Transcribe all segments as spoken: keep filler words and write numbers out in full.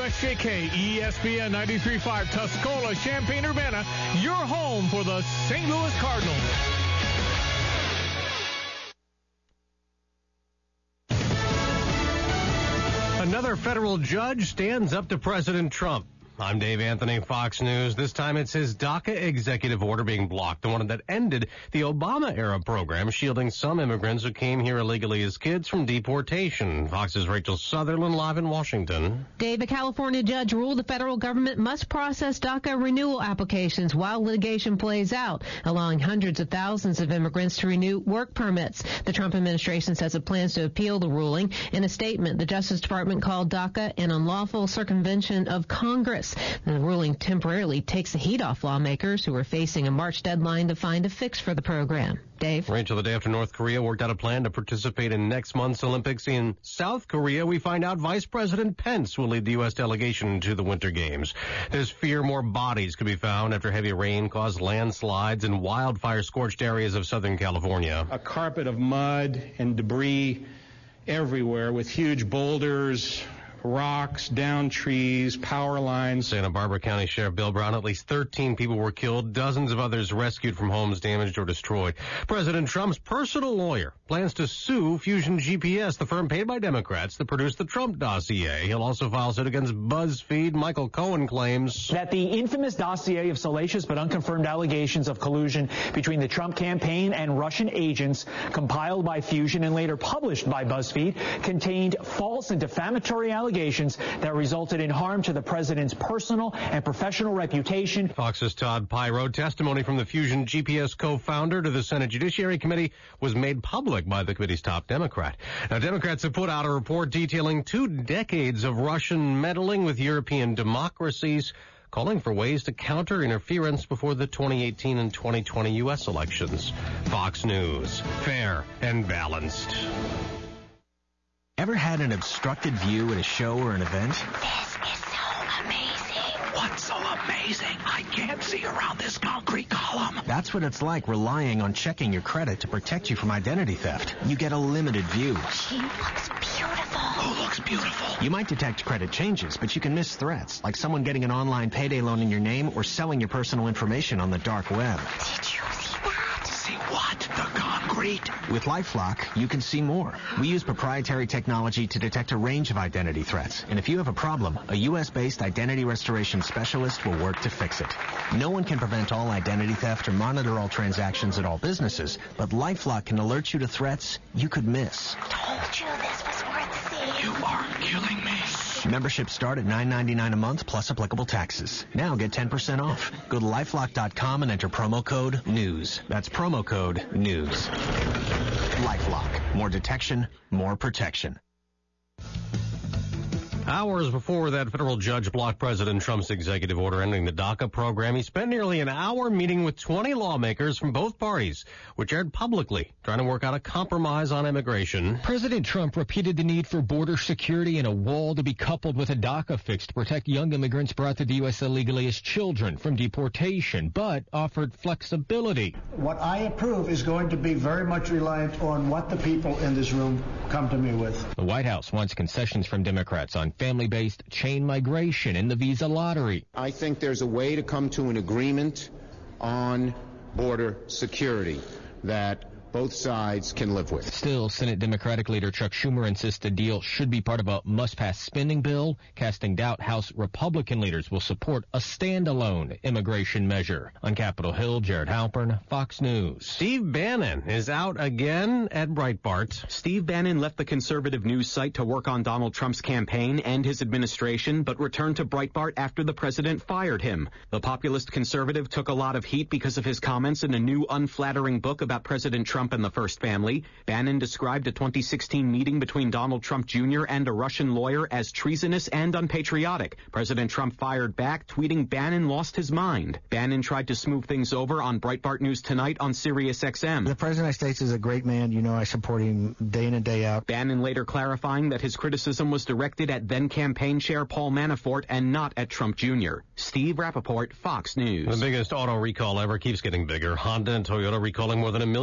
S J K, E S P N ninety-three point five, Tuscola, Champaign-Urbana, your home for the Saint Louis Cardinals. Another federal judge stands up to President Trump. I'm Dave Anthony, Fox News. This time it's his DACA executive order being blocked, the one that ended the Obama-era program shielding some immigrants who came here illegally as kids from deportation. Fox's Rachel Sutherland live in Washington. Dave, a California judge ruled the federal government must process DACA renewal applications while litigation plays out, allowing hundreds of thousands of immigrants to renew work permits. The Trump administration says it plans to appeal the ruling. In a statement, the Justice Department called DACA an unlawful circumvention of Congress. The ruling temporarily takes the heat off lawmakers who are facing a March deadline to find a fix for the program. Dave? Rachel, the day after North Korea worked out a plan to participate in next month's Olympics in South Korea, we find out Vice President Pence will lead the U S delegation to the Winter Games. There's fear more bodies could be found after heavy rain caused landslides in wildfire-scorched areas of Southern California. A carpet of mud and debris everywhere with huge boulders, rocks, down trees, power lines. Santa Barbara County Sheriff Bill Brown, at least thirteen people were killed, dozens of others rescued from homes damaged or destroyed. President Trump's personal lawyer plans to sue Fusion G P S, the firm paid by Democrats that produced the Trump dossier. He'll also file suit against BuzzFeed. Michael Cohen claims that the infamous dossier of salacious but unconfirmed allegations of collusion between the Trump campaign and Russian agents compiled by Fusion and later published by BuzzFeed contained false and defamatory allegations that resulted in harm to the president's personal and professional reputation. Fox's Todd Pyro. Testimony from the Fusion G P S co-founder to the Senate Judiciary Committee was made public by the committee's top Democrat. Now, Democrats have put out a report detailing two decades of Russian meddling with European democracies, calling for ways to counter interference before the twenty eighteen and twenty twenty U S elections. Fox News, fair and balanced. Ever had an obstructed view at a show or an event? This is so amazing. What's so amazing? I can't see around this concrete column. That's what it's like relying on checking your credit to protect you from identity theft. You get a limited view. She looks beautiful. Who looks beautiful? You might detect credit changes, but you can miss threats, like someone getting an online payday loan in your name or selling your personal information on the dark web. Did you see that? See what? The concrete? With LifeLock, you can see more. We use proprietary technology to detect a range of identity threats. And if you have a problem, a U S-based identity restoration specialist will work to fix it. No one can prevent all identity theft or monitor all transactions at all businesses, but LifeLock can alert you to threats you could miss. Told you this was worth seeing. You are killing me. Memberships start at nine ninety-nine a month plus applicable taxes. Now get ten percent off. Go to lifelock dot com and enter promo code NEWS. That's promo code NEWS. LifeLock. More detection, more protection. Hours before that federal judge blocked President Trump's executive order ending the DACA program, he spent nearly an hour meeting with twenty lawmakers from both parties, which aired publicly, trying to work out a compromise on immigration. President Trump repeated the need for border security and a wall to be coupled with a DACA fix to protect young immigrants brought to the U S illegally as children from deportation, but offered flexibility. What I approve is going to be very much reliant on what the people in this room come to me with. The White House wants concessions from Democrats on family-based chain migration and the visa lottery. I think there's a way to come to an agreement on border security that both sides can live with. Still, Senate Democratic leader Chuck Schumer insists the deal should be part of a must-pass spending bill, casting doubt House Republican leaders will support a standalone immigration measure. On Capitol Hill, Jared Halpern, Fox News. Steve Bannon is out again at Breitbart. Steve Bannon left the conservative news site to work on Donald Trump's campaign and his administration, but returned to Breitbart after the president fired him. The populist conservative took a lot of heat because of his comments in a new unflattering book about President Trump and the First Family. Bannon described a twenty sixteen meeting between Donald Trump Junior and a Russian lawyer as treasonous and unpatriotic. President Trump fired back, tweeting Bannon lost his mind. Bannon tried to smooth things over on Breitbart News Tonight on Sirius X M. The President of the United States is a great man. You know, I support him day in and day out. Bannon later clarifying that his criticism was directed at then-campaign chair Paul Manafort and not at Trump Junior Steve Rappaport, Fox News. The biggest auto recall ever keeps getting bigger. Honda and Toyota recalling more than a million more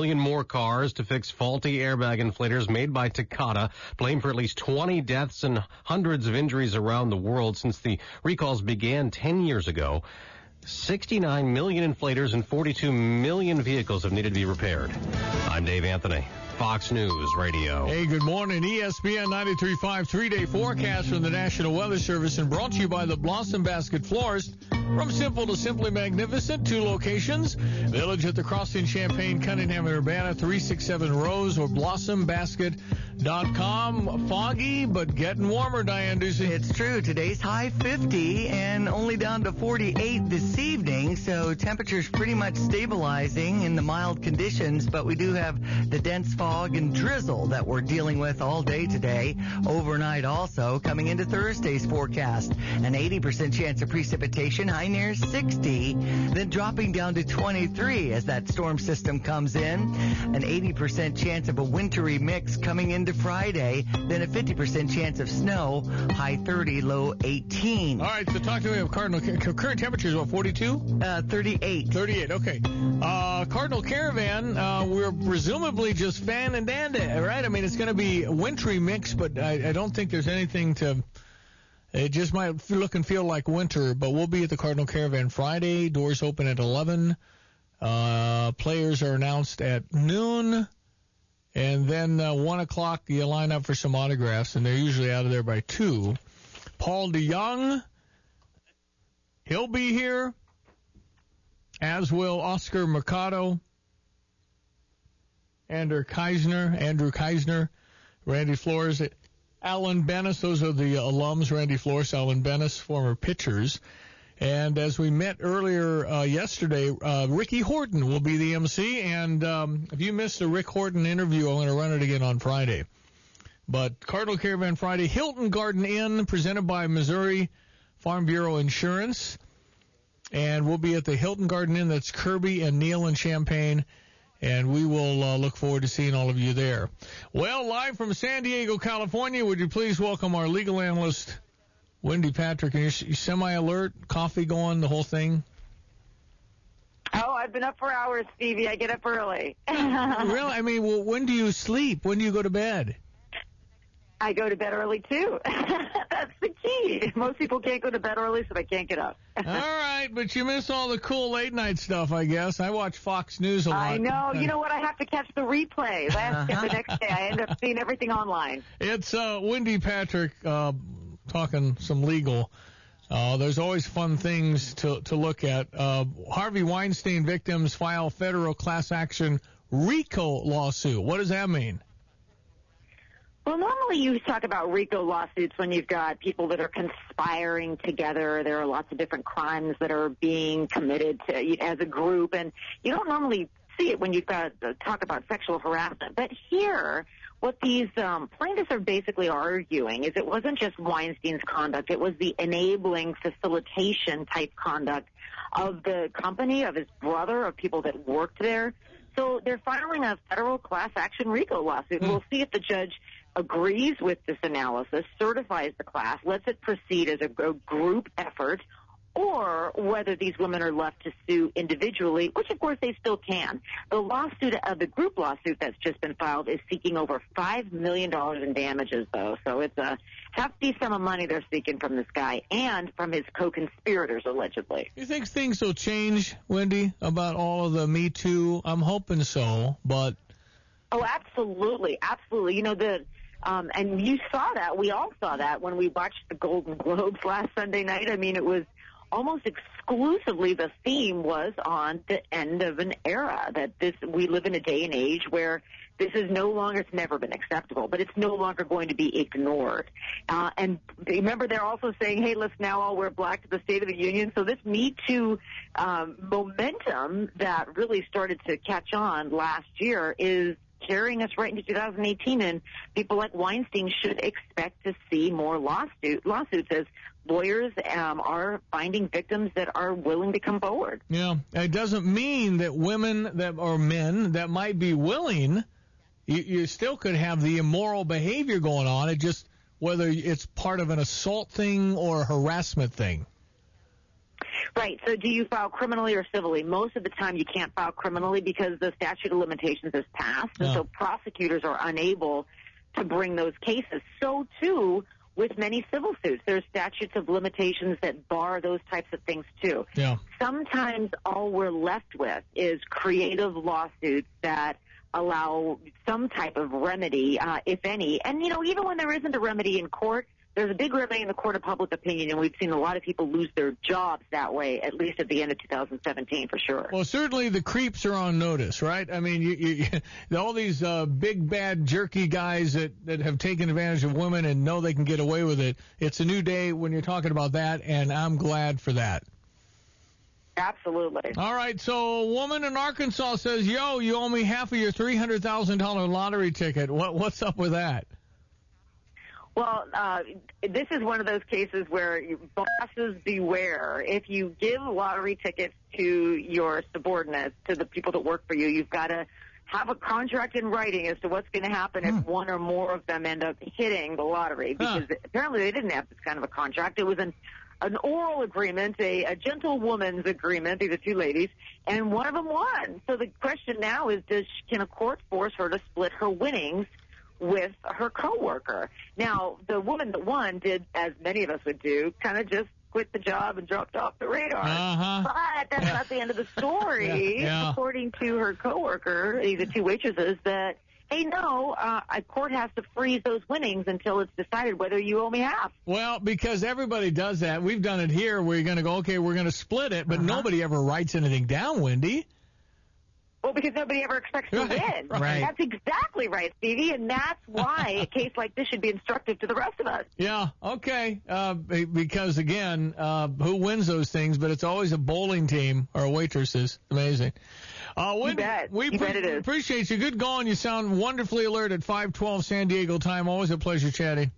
cars to fix faulty airbag inflators made by Takata, blamed for at least twenty deaths and hundreds of injuries around the world since the recalls began ten years ago. sixty-nine million inflators and forty-two million vehicles have needed to be repaired. I'm Dave Anthony, Fox News Radio. Hey, good morning. E S P N ninety-three point five three-day forecast from the National Weather Service and brought to you by the Blossom Basket Florist. From simple to simply magnificent, two locations. Village at the Crossing, Champaign, Cunningham, and Urbana, three six seven Rose or blossom basket dot com. Foggy, but getting warmer, Diane Ducey. It's true. Today's high fifty and only down to forty-eight this evening, so temperatures pretty much stabilizing in the mild conditions, but we do have the dense fog and drizzle that we're dealing with all day today. Overnight also, coming into Thursday's forecast, an eighty percent chance of precipitation, high near sixty, then dropping down to twenty-three as that storm system comes in. An eighty percent chance of a wintry mix coming into Friday, then a fifty percent chance of snow, high thirty, low eighteen. All right, so talk to me about Cardinal. Current temperature is what, forty-two? Uh, thirty-eight. thirty-eight, okay. Uh, Cardinal Caravan, uh, we're presumably just fan and dandy, right? I mean, it's going to be a wintry mix, but I, I don't think there's anything to... It just might look and feel like winter, but we'll be at the Cardinal Caravan Friday. Doors open at eleven. Uh, players are announced at noon. And then uh, one o'clock, you line up for some autographs, and they're usually out of there by two. Paul DeYoung, he'll be here, as will Oscar Mercado, Andrew Keisner, Andrew Keisner, Randy Flores, Alan Bennis. Those are the alums, Randy Flores, Alan Bennis, former pitchers. And as we met earlier uh, yesterday, uh, Ricky Horton will be the M C. And um, if you missed the Rick Horton interview, I'm going to run it again on Friday. But Cardinal Caravan Friday, Hilton Garden Inn, presented by Missouri Farm Bureau Insurance. And we'll be at the Hilton Garden Inn. That's Kirby and Neal in Champaign. And we will uh, look forward to seeing all of you there. Well, live from San Diego, California, would you please welcome our legal analyst, Wendy Patrick. And you're semi-alert, coffee going, the whole thing? Oh, I've been up for hours, Stevie. I get up early. Really? I mean, well, when do you sleep? When do you go to bed? I go to bed early, too. That's the key. Most people can't go to bed early, so they can't get up. All right, but you miss all the cool late-night stuff, I guess. I watch Fox News a lot. I know. You know what? I have to catch the replay. Last uh-huh. The next day, I end up seeing everything online. It's uh, Wendy Patrick uh, talking some legal. Uh, there's always fun things to, to look at. Uh, Harvey Weinstein victims file federal class action RICO lawsuit. What does that mean? Well, normally you talk about RICO lawsuits when you've got people that are conspiring together. There are lots of different crimes that are being committed to, as a group, and you don't normally see it when you've got uh, talk about sexual harassment. But here, what these um, plaintiffs are basically arguing is it wasn't just Weinstein's conduct. It was the enabling facilitation type conduct of the company, of his brother, of people that worked there. So they're filing a federal class action RICO lawsuit. Mm. We'll see if the judge agrees with this analysis, certifies the class, lets it proceed as a, a group effort, or whether these women are left to sue individually, which of course they still can. The lawsuit, uh, the group lawsuit that's just been filed, is seeking over five million dollars in damages, though. So it's a hefty sum of money they're seeking from this guy and from his co-conspirators, allegedly. You think things will change, Wendy, about all of the Me Too? I'm hoping so, but... Oh, absolutely, absolutely. You know, the... Um, and you saw that. We all saw that when we watched the Golden Globes last Sunday night. I mean, it was almost exclusively the theme was on the end of an era, that this we live in a day and age where this is no longer, it's never been acceptable, but it's no longer going to be ignored. Uh, and remember, they're also saying, hey, let's now all wear black to the State of the Union. So this Me Too um, momentum that really started to catch on last year is carrying us right into two thousand eighteen, and people like Weinstein should expect to see more lawsuit, lawsuits as lawyers um, are finding victims that are willing to come forward. Yeah, it doesn't mean that women that or men that might be willing, you, you still could have the immoral behavior going on. It just whether it's part of an assault thing or a harassment thing. Right. So do you file criminally or civilly? Most of the time you can't file criminally because the statute of limitations has passed, and Yeah. so prosecutors are unable to bring those cases. So, too, with many civil suits, there's statutes of limitations that bar those types of things, too. Yeah. Sometimes all we're left with is creative lawsuits that allow some type of remedy, uh, if any. And, you know, even when there isn't a remedy in court, there's a big remedy in the court of public opinion, and we've seen a lot of people lose their jobs that way, at least at the end of two thousand seventeen, for sure. Well, certainly the creeps are on notice, right? I mean, you, you, you, all these uh, big, bad, jerky guys that, that have taken advantage of women and know they can get away with it. It's a new day when you're talking about that, and I'm glad for that. Absolutely. All right, so a woman in Arkansas says, yo, you owe me half of your three hundred thousand dollars lottery ticket. What, what's up with that? Well, uh, this is one of those cases where bosses beware. If you give lottery tickets to your subordinates, to the people that work for you, you've got to have a contract in writing as to what's going to happen Hmm. if one or more of them end up hitting the lottery. Because Huh. apparently they didn't have this kind of a contract. It was an an oral agreement, a, a gentlewoman's agreement, these are two ladies, and one of them won. So the question now is, does can a court force her to split her winnings with her coworker? Now, the woman that won did, as many of us would do, kind of just quit the job and dropped off the radar. Uh-huh. But that's not the end of the story. Yeah, yeah. According to her coworker, these are two waitresses, that, hey, no, uh, a court has to freeze those winnings until it's decided whether you owe me half. Well, because everybody does that. We've done it here where you're going to go, okay, we're going to split it, but Uh-huh. nobody ever writes anything down, Wendy. Well, because nobody ever expects to Right, win. right. That's exactly right, Stevie, and that's why a case like this should be instructive to the rest of us. Yeah, okay. Uh, be- because, again, uh, who wins those things? But it's always a bowling team or waitresses. Amazing. Uh, You Wendy, bet. We You pre- bet it is. appreciate you. Good going. You sound wonderfully alert at five twelve San Diego time. Always a pleasure chatting.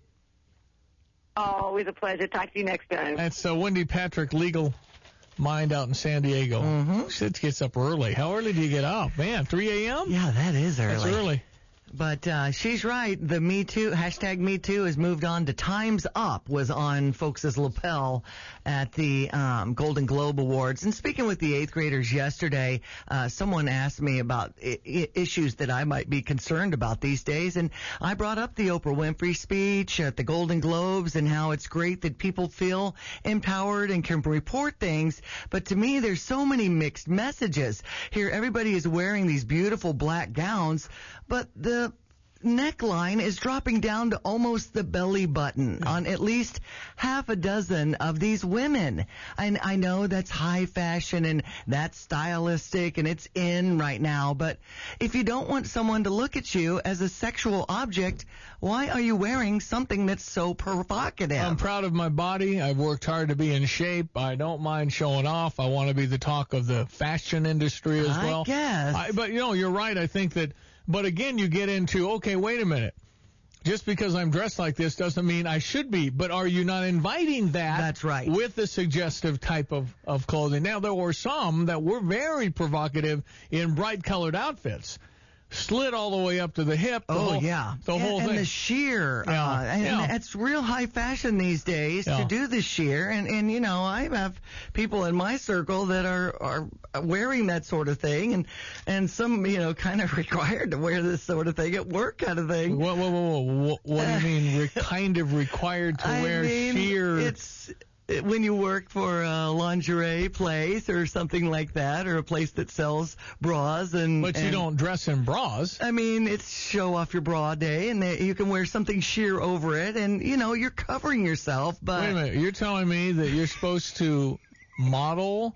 Always a pleasure. Talk to you next time. That's uh, Wendy Patrick, legal mind out in San Diego. Mm-hmm. She gets up early. How early do you get up? Man, three a.m.? Yeah, that is early. That's early. But uh, she's right. The Me Too, hashtag Me Too has moved on to Time's Up, was on folks' lapel at the um, Golden Globe Awards. And speaking with the eighth graders yesterday, uh, someone asked me about I- I- issues that I might be concerned about these days. And I brought up the Oprah Winfrey speech at the Golden Globes and how it's great that people feel empowered and can report things. But to me, there's so many mixed messages. Here, everybody is wearing these beautiful black gowns, but the neckline is dropping down to almost the belly button on at least half a dozen of these women. And I know that's high fashion and that's stylistic and it's in right now, but if you don't want someone to look at you as a sexual object, why are you wearing something that's so provocative? I'm proud of my body. I've worked hard to be in shape. I don't mind showing off. I want to be the talk of the fashion industry as I well. guess. I, but, you know, you're right. I think that, but again, you get into, okay, wait a minute. Just because I'm dressed like this doesn't mean I should be. But are you not inviting that? That's right. With the suggestive type of, of clothing. Now, there were some that were very provocative in bright colored outfits. Slit all the way up to the hip. The Oh, whole, yeah. The and, whole and thing. the sheer. Yeah, Uh, and yeah. it's real high fashion these days Yeah. to do the sheer. And, and, you know, I have people in my circle that are, are wearing that sort of thing. And, and some, you know, kind of required to wear this sort of thing at work kind of thing. Whoa, whoa, whoa, whoa. What, what do you mean, re- kind of required to I wear mean, sheer? It's when you work for a lingerie place or something like that, or a place that sells bras and. But you and- don't dress in bras. I mean, it's show off your bra day, and they, you can wear something sheer over it, and you know you're covering yourself. But Wait a minute, you're telling me that you're supposed to model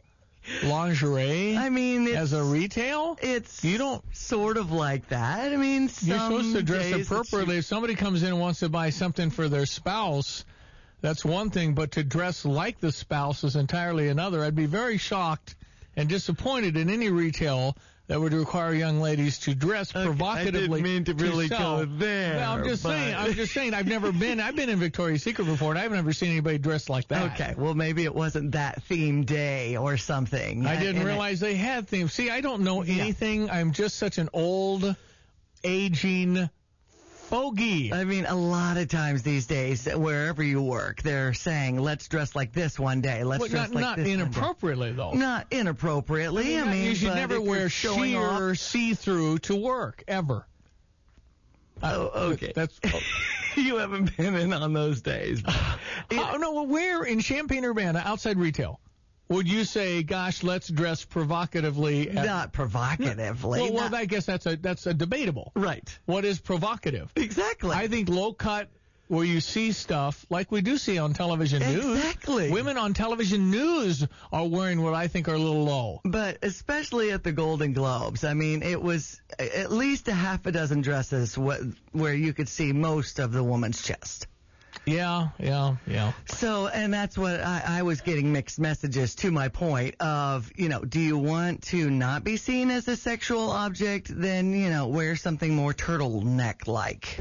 lingerie I mean, it's, as a retail? it's You don't. sort of like that. I mean, some You're supposed to dress days it's- appropriately. If somebody comes in and wants to buy something for their spouse, that's one thing, but to dress like the spouse is entirely another. I'd be very shocked and disappointed in any retail that would require young ladies to dress Okay, provocatively. I didn't mean to really sell. go there. No, I'm just but- saying. I'm just saying. I've never been. I've been in Victoria's Secret before, and I've never seen anybody dressed like that. Okay, well maybe it wasn't that theme day or something. I didn't And it- realize they had themes. See, I don't know Yeah. anything. I'm just such an old, aging bogey. I mean, a lot of times these days, wherever you work, they're saying, let's dress like this one day. Let's well, dress not, like not this inappropriately, one day. though. Not inappropriately. I mean, I mean you should but never if you're wear showing sheer off- see-through to work, ever. Oh, okay. That's... Oh. You haven't been in on those days. Oh, no, well, where in Champaign-Urbana, outside retail, would you say, gosh, let's dress provocatively? At... Not provocatively. Well, well, not... I guess that's a that's a debatable. Right. What is provocative? Exactly. I think low-cut, where you see stuff like we do see on television news. Exactly. Women on television news are wearing what I think are a little low. But especially at the Golden Globes, I mean, it was at least a half a dozen dresses wh- where you could see most of the woman's chest. Yeah, yeah, yeah. So, and that's what I, I was getting mixed messages to my point of, you know, do you want to not be seen as a sexual object? Then, you know, wear something more turtleneck-like.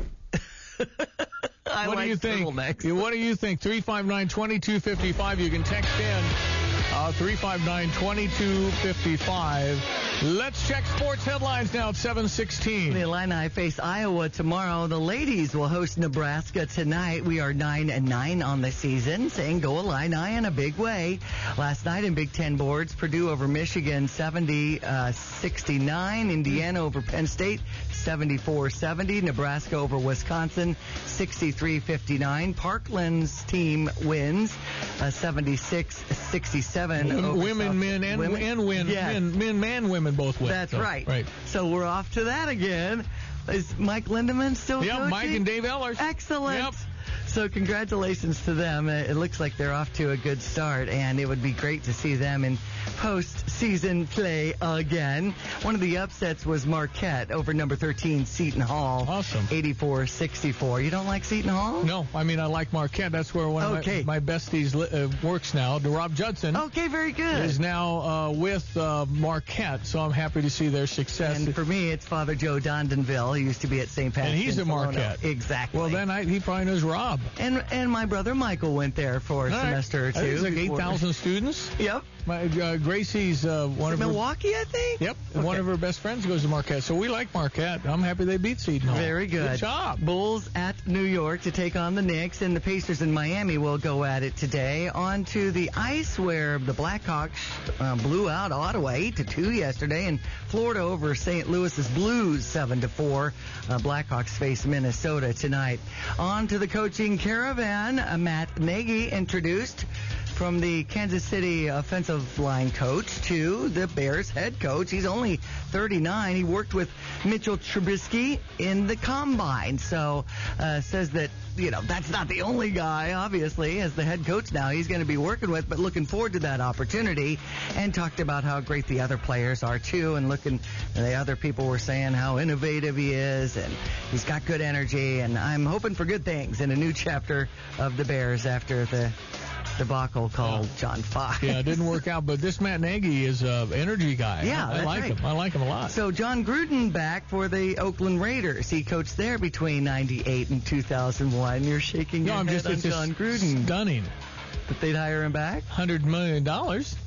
I what like do you think? turtlenecks. What do you think? three five nine, two two five five. You can text in uh, three five nine, two two five five. Let's check sports headlines now at seven sixteen. The Illini face Iowa tomorrow. The ladies will host Nebraska tonight. We are nine and nine on the season, saying go Illini in a big way. Last night in Big Ten boards, Purdue over Michigan seventy sixty-nine. Indiana over Penn State seventy-four seventy. Nebraska over Wisconsin sixty-three fifty-nine. Parkland's team wins uh, seventy-six sixty-seven. Women, women South. men, and women, and win, yes. men, men, man, women both win. That's so, right. Right. So we're off to that again. Is Mike Lindemann still yep, coaching? Mike and Dave Ellers. Excellent. Yep. So congratulations to them. It looks like they're off to a good start, and it would be great to see them in postseason play again. One of the upsets was Marquette over number thirteen Seton Hall. Awesome. eighty-four sixty-four. You don't like Seton Hall? No, I mean I like Marquette. That's where one okay. of my, my besties uh, works now. Rob Judson. Okay, very good. Is now uh, with uh, Marquette, so I'm happy to see their success. And for me, it's Father Joe Dondonville. He used to be at Saint Pat's. And he's at Marquette. Exactly. Well, then I, he probably knows Rob. And and my brother Michael went there for a All semester right. or two. There's like eight thousand students. Yep. My uh, Gracie's uh, one of Milwaukee, her, I think. Yep. Okay. One of her best friends goes to Marquette, so we like Marquette. I'm happy they beat Seton Hall. Very good. Good job. Bulls at New York to take on the Knicks, and the Pacers in Miami will go at it today. On to the ice, where the Blackhawks uh, blew out Ottawa eight to two yesterday, and Florida over Saint Louis's Blues seven to four. Uh, Blackhawks face Minnesota tonight. On to the coaching caravan. Uh, Matt Nagy introduced from the Kansas City offensive line coach to the Bears head coach. He's only thirty-nine. He worked with Mitchell Trubisky in the combine. So uh, says that, you know, that's not the only guy, obviously, as the head coach now he's going to be working with, but looking forward to that opportunity, and talked about how great the other players are, too, and looking, the other people were saying how innovative he is, and he's got good energy, and I'm hoping for good things in a new chapter of the Bears after the debacle called yeah. John Fox. Yeah, it didn't work out, but this Matt Nagy is an energy guy. Yeah, I, I that's like right. him. I like him a lot. So John Gruden back for the Oakland Raiders. He coached there between ninety-eight and two thousand one. You're shaking no, your I'm head just, on it's John just Gruden. Stunning. That they'd hire him back? one hundred million dollars.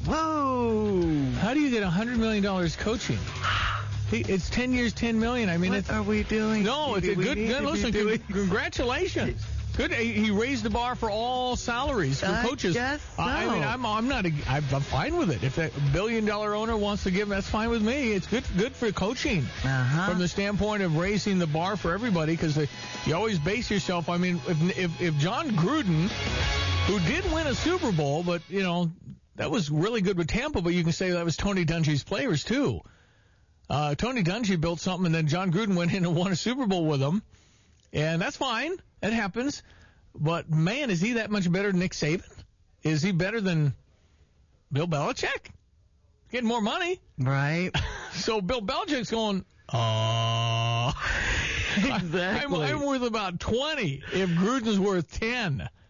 Whoa! How do you get one hundred million dollars coaching? He, it's ten years, ten million. I mean, what it's, are we doing? No, it's a good. good listen, doing... congratulations. Good. He raised the bar for all salaries for I coaches. Guess so. I mean, I'm I'm not. A, I'm fine with it. If that billion dollar owner wants to give, that's fine with me. It's good good for coaching uh-huh. from the standpoint of raising the bar for everybody, because you always base yourself. I mean, if, if if John Gruden, who did win a Super Bowl, but you know that was really good with Tampa, but you can say that was Tony Dungy's players too. Uh, Tony Dungy built something, and then John Gruden went in and won a Super Bowl with them, and that's fine. It happens. But, man, is he that much better than Nick Saban? Is he better than Bill Belichick? Getting more money. Right. So Bill Belichick's going, oh. Exactly. I'm, I'm worth about twenty if Gruden's worth ten.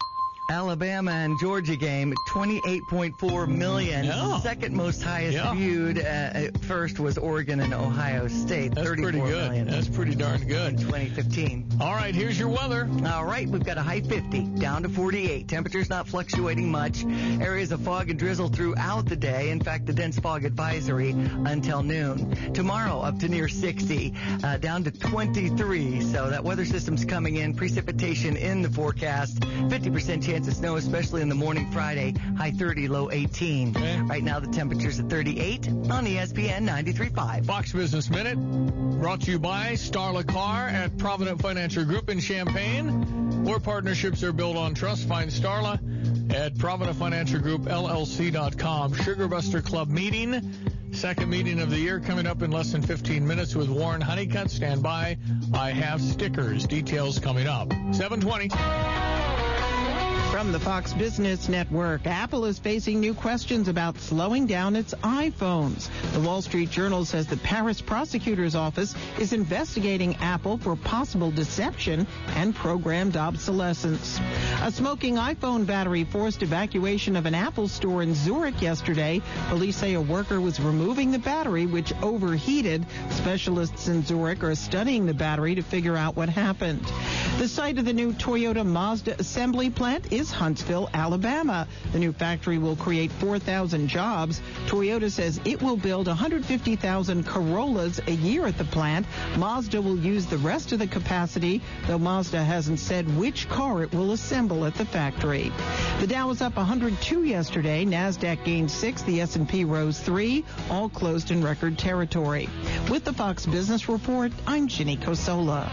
Alabama and Georgia game, twenty-eight point four million. Yeah. Second most highest Yeah. viewed. Uh, first was Oregon and Ohio State. That's pretty good. million. That's pretty darn good. twenty fifteen. All right, here's your weather. All right, we've got a high fifty, down to forty-eight. Temperatures not fluctuating much. Areas of fog and drizzle throughout the day. In fact, the dense fog advisory until noon. Tomorrow up to near sixty, uh, down to twenty-three. So that weather system's coming in. Precipitation in the forecast. fifty percent chance of snow, especially in the morning Friday. High thirty, low eighteen. Okay. Right now the temperature's at thirty-eight on E S P N ninety-three point five. Fox Business Minute, brought to you by Starla Car at Provident Financial Group in Champaign, where partnerships are built on trust. Find Starla at Provident Financial Group L L C dot com. Sugar Buster Club meeting, second meeting of the year, coming up in less than fifteen minutes with Warren Honeycutt. Stand by. I have stickers. Details coming up. seven twenty. From the Fox Business Network, Apple is facing new questions about slowing down its iPhones. The Wall Street Journal says the Paris prosecutor's office is investigating Apple for possible deception and programmed obsolescence. A smoking iPhone battery forced evacuation of an Apple store in Zurich yesterday. Police say a worker was removing the battery, which overheated. Specialists in Zurich are studying the battery to figure out what happened. The site of the new Toyota Mazda assembly plant is Huntsville, Alabama. The new factory will create four thousand jobs. Toyota says it will build one hundred fifty thousand Corollas a year at the plant. Mazda will use the rest of the capacity, though Mazda hasn't said which car it will assemble at the factory. The Dow was up one hundred two yesterday. NASDAQ gained six. The S and P rose three. All closed in record territory. With the Fox Business Report, I'm Ginny Cosola.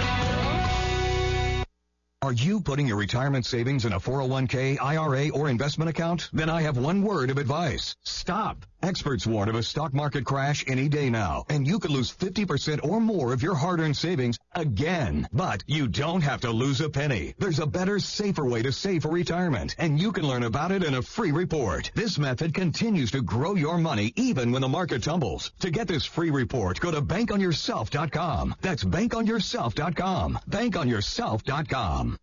Are you putting your retirement savings in a four oh one k, I R A, or investment account? Then I have one word of advice. Stop. Experts warn of a stock market crash any day now, and you could lose fifty percent or more of your hard-earned savings again. But you don't have to lose a penny. There's a better, safer way to save for retirement, and you can learn about it in a free report. This method continues to grow your money even when the market tumbles. To get this free report, go to bank on yourself dot com. That's bank on yourself dot com. bank on yourself dot com.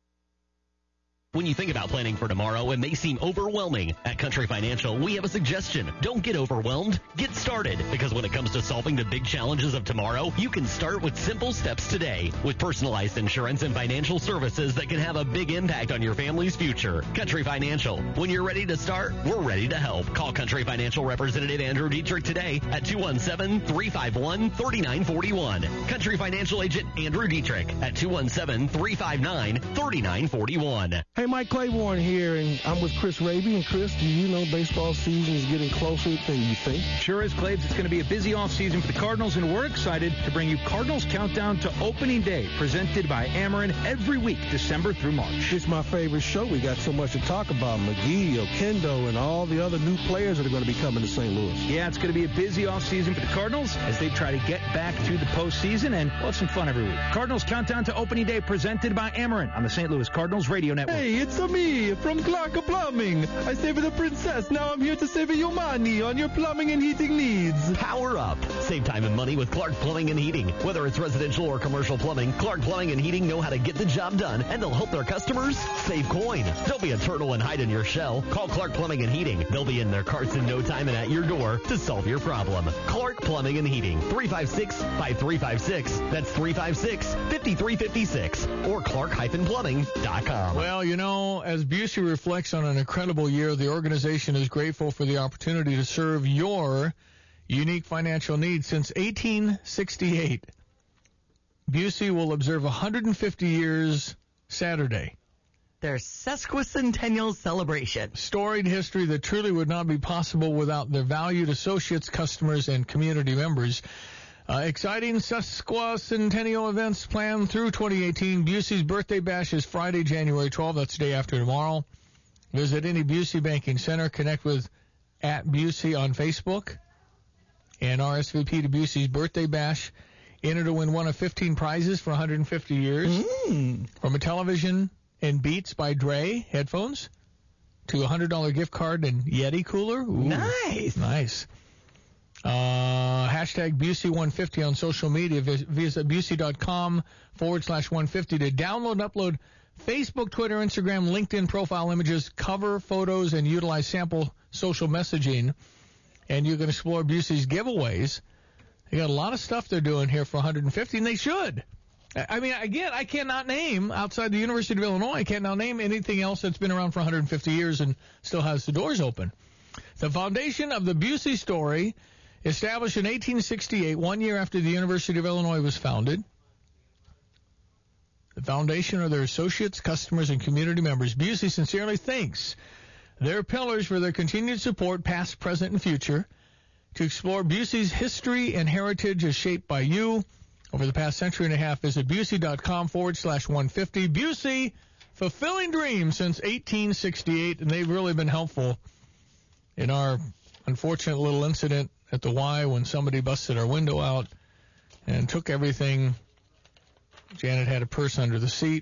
When you think about planning for tomorrow, it may seem overwhelming. At Country Financial, we have a suggestion. Don't get overwhelmed. Get started. Because when it comes to solving the big challenges of tomorrow, you can start with simple steps today. With personalized insurance and financial services that can have a big impact on your family's future. Country Financial. When you're ready to start, we're ready to help. Call Country Financial Representative Andrew Dietrich today at two one seven, three five one, three nine four one. Country Financial Agent Andrew Dietrich at two one seven, three five nine, three nine four one. Hey, Mike Claiborne here, and I'm with Chris Raby. And Chris, do you know baseball season is getting closer than you think? Sure is, Claves. It's going to be a busy offseason for the Cardinals, and we're excited to bring you Cardinals Countdown to Opening Day, presented by Ameren every week, December through March. It's my favorite show. We got so much to talk about. McGee, Okendo, and all the other new players that are going to be coming to Saint Louis. Yeah, it's going to be a busy offseason for the Cardinals as they try to get back to the postseason, and we'll have some fun every week. Cardinals Countdown to Opening Day, presented by Ameren on the Saint Louis Cardinals Radio Network. Hey, it's me from Clark Plumbing. I saved the princess. Now I'm here to save you money on your plumbing and heating needs. Power up. Save time and money with Clark Plumbing and Heating. Whether it's residential or commercial plumbing, Clark Plumbing and Heating know how to get the job done, and they'll help their customers save coin. Don't be a turtle and hide in your shell. Call Clark Plumbing and Heating. They'll be in their carts in no time and at your door to solve your problem. Clark Plumbing and Heating. three five six, five three five six. That's three five six, five three five six. Or clark dash plumbing dot com. Well, you know, as Busey reflects on an incredible year, the organization is grateful for the opportunity to serve your unique financial needs. Since eighteen sixty-eight, Busey will observe one hundred fifty years Saturday. Their sesquicentennial celebration. Storied history that truly would not be possible without their valued associates, customers, and community members. Uh, exciting sesquicentennial events planned through twenty eighteen. Busey's Birthday Bash is Friday, January twelfth. That's the day after tomorrow. Visit any Busey Banking Center. Connect with at Busey on Facebook. And R S V P to Busey's Birthday Bash. Enter to win one of fifteen prizes for one hundred fifty years. Mm. From a television and Beats by Dre headphones to a one hundred dollars gift card and Yeti cooler. Ooh, nice. Nice. Uh, hashtag Busey one fifty on social media. Visit Busey.com forward slash 150 to download and upload Facebook, Twitter, Instagram, LinkedIn profile images, cover photos, and utilize sample social messaging. And you can explore Busey's giveaways. They got a lot of stuff they're doing here for one hundred fifty, and they should. I mean, again, I cannot name, outside the University of Illinois, I can't now name anything else that's been around for one hundred fifty years and still has the doors open. The foundation of the Busey story, established in eighteen sixty-eight, one year after the University of Illinois was founded. The foundation are their associates, customers, and community members. Busey sincerely thanks their pillars for their continued support, past, present, and future. To explore Busey's history and heritage as shaped by you over the past century and a half, visit Busey.com forward slash 150. Busey, fulfilling dreams since eighteen sixty-eight, and they've really been helpful in our unfortunate little incident at the Y when somebody busted our window out and took everything. Janet had a purse under the seat,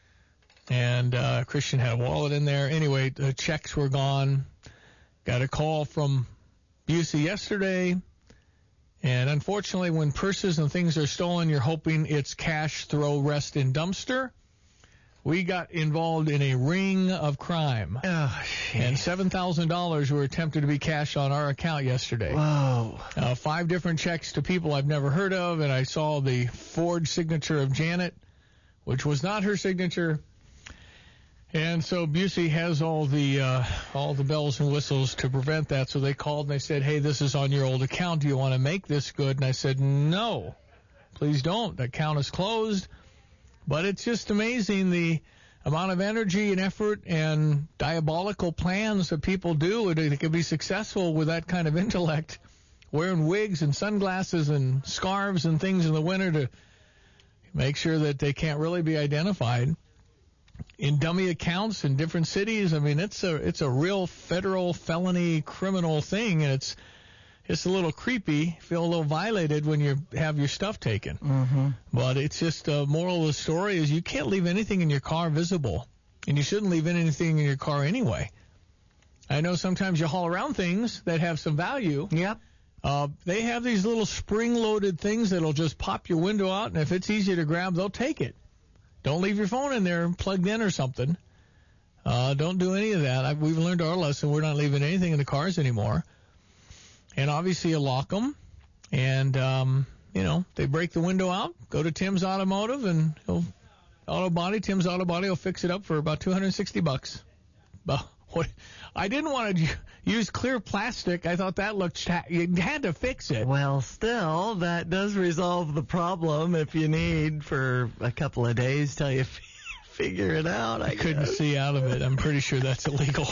and uh, Christian had a wallet in there. Anyway, the checks were gone. Got a call from Busey yesterday, and unfortunately when purses and things are stolen, you're hoping it's cash, throw, rest in dumpster. We got involved in a ring of crime, oh, and seven thousand dollars were attempted to be cashed on our account yesterday. Whoa. Uh, five different checks to people I've never heard of, and I saw the forged signature of Janet, which was not her signature. And so Busey has all the uh, all the bells and whistles to prevent that. So they called and they said, hey, this is on your old account. Do you want to make this good? And I said, no, please don't. The account is closed. But it's just amazing the amount of energy and effort and diabolical plans that people do. They can be successful with that kind of intellect, wearing wigs and sunglasses and scarves and things in the winter to make sure that they can't really be identified. In dummy accounts in different cities, I mean, it's a it's a real federal felony criminal thing, and it's it's a little creepy. Feel a little violated when you have your stuff taken. Mm-hmm. But it's just a moral of the story is you can't leave anything in your car visible, and you shouldn't leave anything in your car anyway. I know sometimes you haul around things that have some value. Yep. Uh, they have these little spring-loaded things that'll just pop your window out, and if it's easy to grab, they'll take it. Don't leave your phone in there plugged in or something. Uh, don't do any of that. I, we've learned our lesson. We're not leaving anything in the cars anymore. And obviously you lock them. And, um, you know, they break the window out, go to Tim's Automotive, and he'll, Auto Body, Tim's Auto Body will fix it up for about two hundred sixty bucks. But what, I didn't want to use clear plastic. I thought that looked, you had to fix it. Well, still, that does resolve the problem if you need for a couple of days till you f- figure it out. I, I couldn't guess. see out of it. I'm pretty sure that's illegal.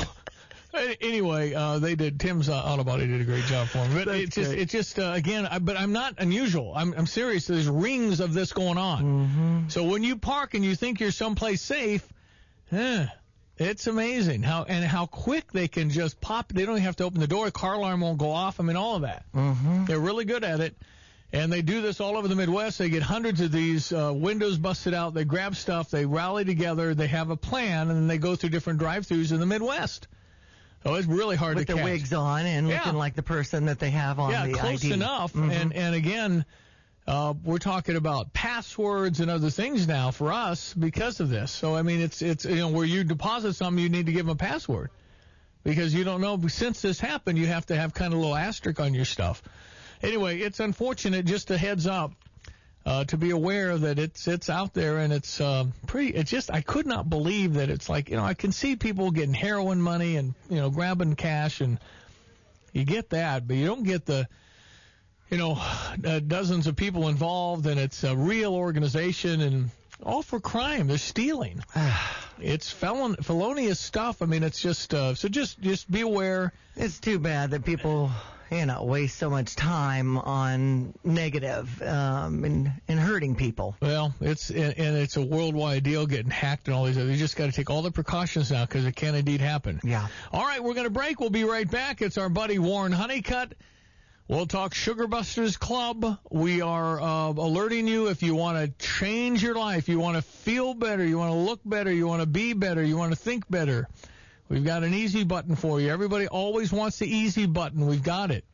Anyway, uh, they did. Tim's uh, Auto Body did a great job for me. But That's it's just, great. it's just uh, again. I, but I'm not unusual. I'm, I'm serious. There's rings of this going on. Mm-hmm. So when you park and you think you're someplace safe, eh, it's amazing how and how quick they can just pop. They don't even have to open the door. Car alarm won't go off. I mean, all of that. Mm-hmm. They're really good at it. And they do this all over the Midwest. They get hundreds of these uh, windows busted out. They grab stuff. They rally together. They have a plan, and then they go through different drive-thrus in the Midwest. Oh, it's really hard With to the catch. wigs on and Yeah. looking like the person that they have on yeah, the close I D. enough. Mm-hmm. And and again, uh, we're talking about passwords and other things now for us because of this. So I mean, it's it's you know where you deposit something, you need to give them a password because you don't know. Since this happened, you have to have kind of a little asterisk on your stuff. Anyway, it's unfortunate. Just a heads up. Uh, to be aware that it's it's out there and it's uh, pretty. It's just I could not believe that it's like you know I can see people getting heroin money and you know grabbing cash and you get that, but you don't get the you know uh, dozens of people involved and it's a real organization and all for crime. They're stealing. It's felon felonious stuff. I mean, it's just uh, so just just be aware. It's too bad that people. You know, waste so much time on negative um, and, and hurting people. Well, it's and, and it's a worldwide deal getting hacked and all these other. You just got to take all the precautions now because it can indeed happen. Yeah. All right, we're going to break. We'll be right back. It's our buddy Warren Honeycutt. We'll talk Sugar Busters Club. We are uh, alerting you if you want to change your life, you want to feel better, you want to look better, you want to be better, you want to think better. We've got an easy button for you. Everybody always wants the easy button. We've got it.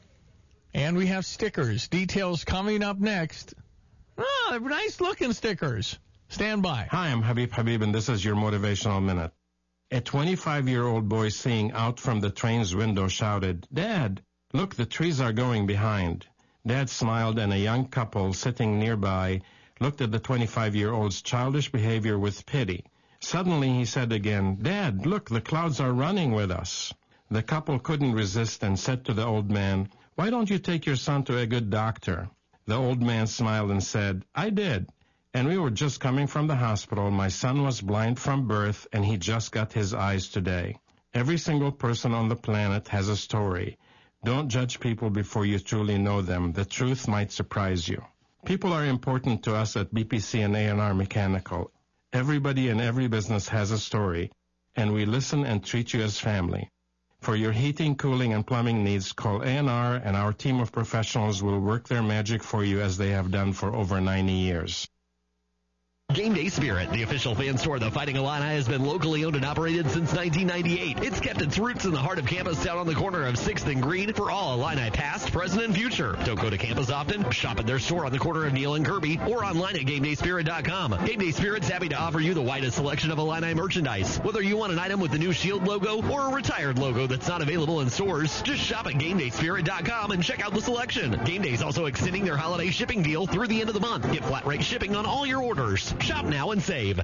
And we have stickers. Details coming up next. Oh, nice looking stickers. Stand by. Hi, I'm Habib Habib, and this is your Motivational Minute. A twenty-five-year-old boy seeing out from the train's window shouted, "Dad, look, the trees are going behind." Dad smiled, and a young couple sitting nearby looked at the twenty-five-year-old's childish behavior with pity. Suddenly he said again, "Dad, look, the clouds are running with us." The couple couldn't resist and said to the old man, "Why don't you take your son to a good doctor?" The old man smiled and said, "I did. And we were just coming from the hospital. My son was blind from birth, and he just got his eyes today." Every single person on the planet has a story. Don't judge people before you truly know them. The truth might surprise you. People are important to us at B P C and A and R Mechanical. Everybody in every business has a story, and we listen and treat you as family. For your heating, cooling, and plumbing needs, call A and R, and our team of professionals will work their magic for you as they have done for over ninety years. Game Day Spirit, the official fan store of the Fighting Illini, has been locally owned and operated since nineteen ninety-eight. It's kept its roots in the heart of campus down on the corner of sixth and Green for all Illini past, present, and future. Don't go to campus often? Shop at their store on the corner of Neal and Kirby or online at game day spirit dot com. Game Day Spirit's happy to offer you the widest selection of Illini merchandise. Whether you want an item with the new Shield logo or a retired logo that's not available in stores, just shop at game day spirit dot com and check out the selection. Game Day is also extending their holiday shipping deal through the end of the month. Get flat rate shipping on all your orders. Shop now and save.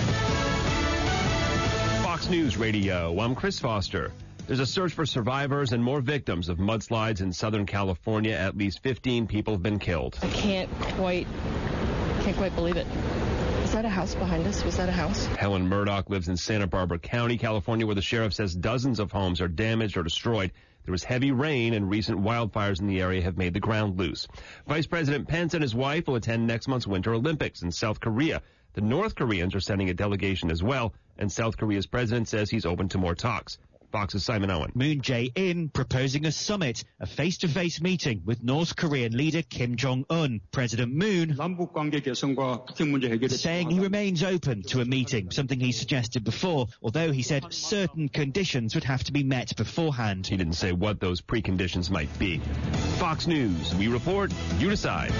Fox News Radio, I'm Chris Foster. There's a search for survivors and more victims of mudslides in Southern California. At least fifteen people have been killed. I can't quite, can't quite believe it. Is that a house behind us? Was that a house? Helen Murdoch lives in Santa Barbara County, California, where the sheriff says dozens of homes are damaged or destroyed. There was heavy rain, and recent wildfires in the area have made the ground loose. Vice President Pence and his wife will attend next month's Winter Olympics in South Korea. The North Koreans are sending a delegation as well, and South Korea's president says he's open to more talks. Fox's Simon Owen. Moon Jae-in proposing a summit, a face-to-face meeting with North Korean leader Kim Jong-un. President Moon saying he remains open to a meeting, something he suggested before, although he said certain conditions would have to be met beforehand. He didn't say what those preconditions might be. Fox News, we report, you decide.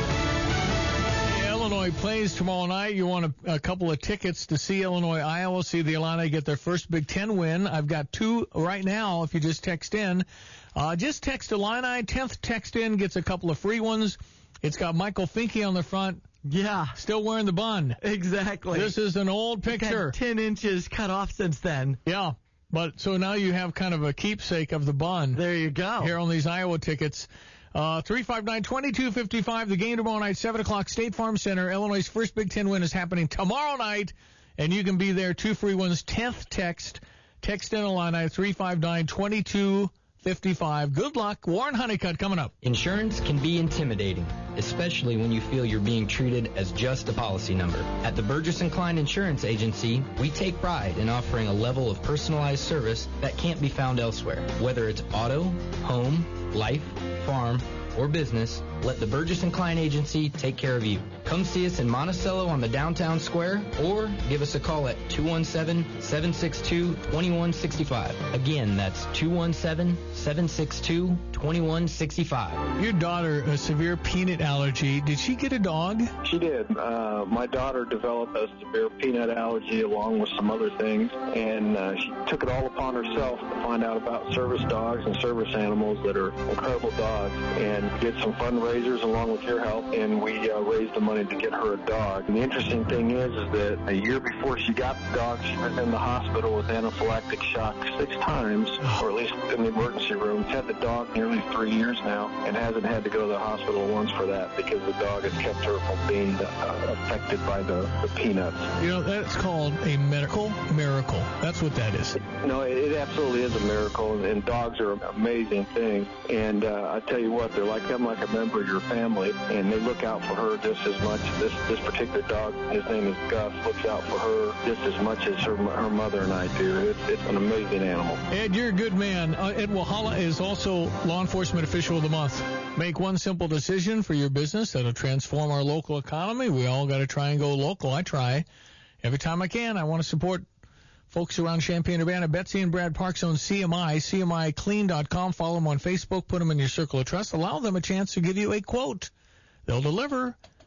Illinois plays tomorrow night. You want a, a couple of tickets to see Illinois, Iowa, see the Illini get their first Big Ten win. I've got two right now if you just text in. Uh, just text Illini. tenth text in gets a couple of free ones. It's got Michael Finke on the front. Yeah. Still wearing the bun. Exactly. This is an old picture. ten inches cut off since then. Yeah. But so now you have kind of a keepsake of the bun. There you go. Here on these Iowa tickets. Uh, three five nine, two two five five. The game tomorrow night, seven o'clock, State Farm Center. Illinois' first Big Ten win is happening tomorrow night, and you can be there. Two free ones. tenth text. Text in Illini, three five nine, two two five five. Good luck. Warren Honeycutt coming up. Insurance can be intimidating, especially when you feel you're being treated as just a policy number. At the Burgess and Klein Insurance Agency, we take pride in offering a level of personalized service that can't be found elsewhere. Whether it's auto, home, life, farm, or business, let the Burgess and Klein Agency take care of you. Come see us in Monticello on the downtown square, or give us a call at two one seven, seven six two, two one six five. Again, that's two one seven, seven six two, two one six five. Your daughter, a severe peanut allergy. Did she get a dog? She did. Uh, my daughter developed a severe peanut allergy along with some other things, and uh, she took it all upon herself to find out about service dogs and service animals that are incredible dogs, and did some fundraisers along with your help, and we uh, raised the money to get her a dog. And the interesting thing is, is that a year before she got the dog, she was in the hospital with anaphylactic shock six times, or at least in the emergency room. She's had the dog nearly three years now and hasn't had to go to the hospital once for that because the dog has kept her from being uh, affected by the, the peanuts. You know, that's called a medical miracle. That's what that is. No, it, it absolutely is a miracle, and, and dogs are an amazing thing. And uh, I tell you what, they're like them, like a member of your family, and they look out for her just as much. This this particular dog, his name is Gus, looks out for her just as much as her, her mother and I do. It's, it's an amazing animal. Ed, you're a good man. Uh, Ed Wahala is also Law Enforcement Official of the Month. Make one simple decision for your business that'll transform our local economy. We all got to try and go local. I try every time I can. I want to support folks around Champaign-Urbana. Betsy and Brad Parks own C M I, C M I clean dot com. Follow them on Facebook. Put them in your circle of trust. Allow them a chance to give you a quote. They'll deliver.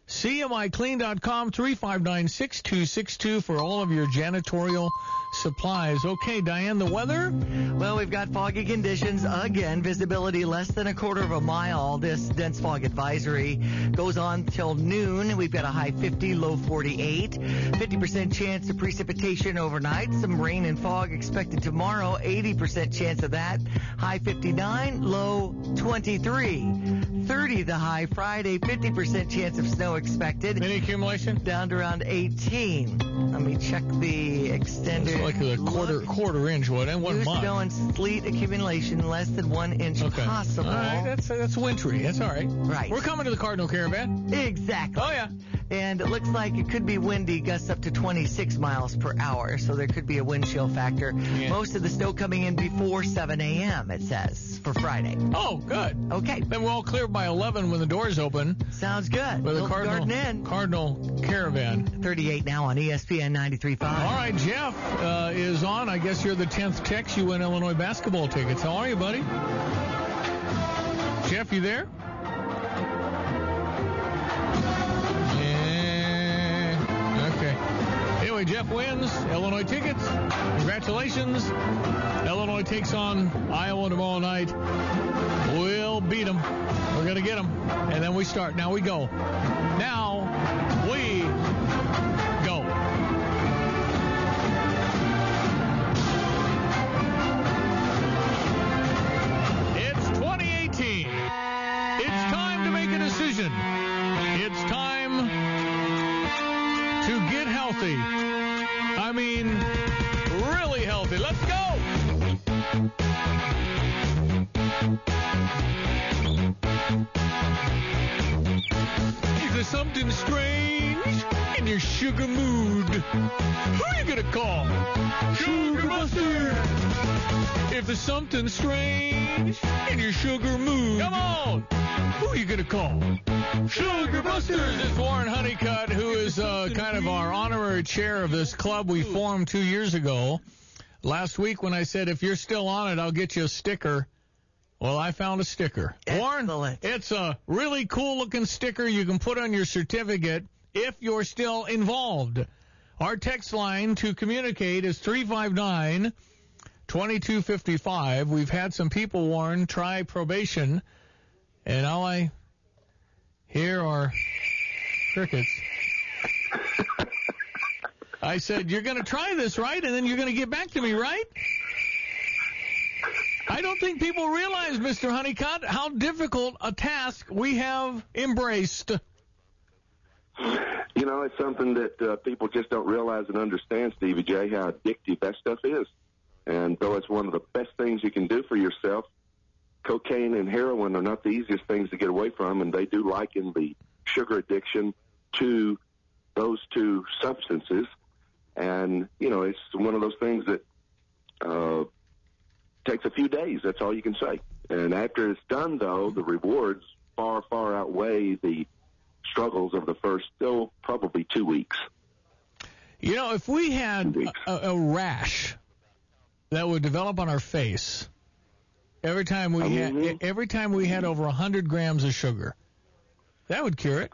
C M I clean dot com, three five nine, six two six two for all of your janitorial supplies. Okay, Diane, the weather? Well, we've got foggy conditions again. Visibility less than a quarter of a mile. This dense fog advisory goes on till noon. We've got a high fifty, low forty-eight. fifty percent chance of precipitation overnight. Some rain and fog expected tomorrow. eighty percent chance of that. High fifty-nine, low twenty-three. thirty the high Friday. fifty percent chance of snow expected. Any accumulation? Down to around eighteen. Let me check the extended. It's like a quarter look. quarter inch, what? And one New month. snow and sleet accumulation less than one inch Okay. possible. All right, that's that's wintry. That's all right. Right. We're coming to the Cardinal Caravan. Exactly. Oh, yeah. And it looks like it could be windy, gusts up to twenty-six miles per hour, so there could be a wind chill factor. Yeah. Most of the snow coming in before seven a.m., it says, for Friday. Oh, good. Okay. Then we're all clear by eleven when the doors open. Sounds good. For the Built Cardinal, garden in. Cardinal Caravan. thirty-eight now on E S P N ninety-three point five. All right, Jeff uh, is on. I guess you're the tenth text. You win Illinois basketball tickets. How are you, buddy? Jeff, you there? Yeah. Okay. Anyway, Jeff wins Illinois tickets. Congratulations. Illinois takes on Iowa tomorrow night. We'll beat them. We're going to get them. And then we start. Now we go. Now we go. It's twenty eighteen. It's time to make a decision. It's time to get healthy. I mean, really healthy. Let's go. Is there something strange in your sugar mood? Who are you going to call? Sugar Buster. If there's something strange in your sugar mood, come on. Who are you going to call? Sugar Busters. It's Warren Honeycutt, who is uh, kind of our honorary chair of this club we formed two years ago. Last week when I said, if you're still on it, I'll get you a sticker. Well, I found a sticker. Excellent. Warren, it's a really cool-looking sticker you can put on your certificate if you're still involved. Our text line to communicate is three five nine, two two five five. We've had some people, Warren, try probation, and all I hear are crickets. I said, you're going to try this, right? And then you're going to get back to me, right? I don't think people realize, Mister Honeycutt, how difficult a task we have embraced. You know, it's something that uh, people just don't realize and understand, Stevie J, how addictive that stuff is. And though it's one of the best things you can do for yourself, cocaine and heroin are not the easiest things to get away from, and they do liken the sugar addiction to those two substances. And, you know, it's one of those things that uh, takes a few days. That's all you can say. And after it's done, though, the rewards far, far outweigh the struggles of the first, oh, probably two weeks. You know, if we had a, a rash that would develop on our face every time we mm-hmm. had every time we had over one hundred grams of sugar, that would cure it.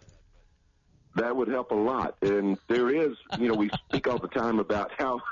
That would help a lot. And there is, you know, we speak all the time about how,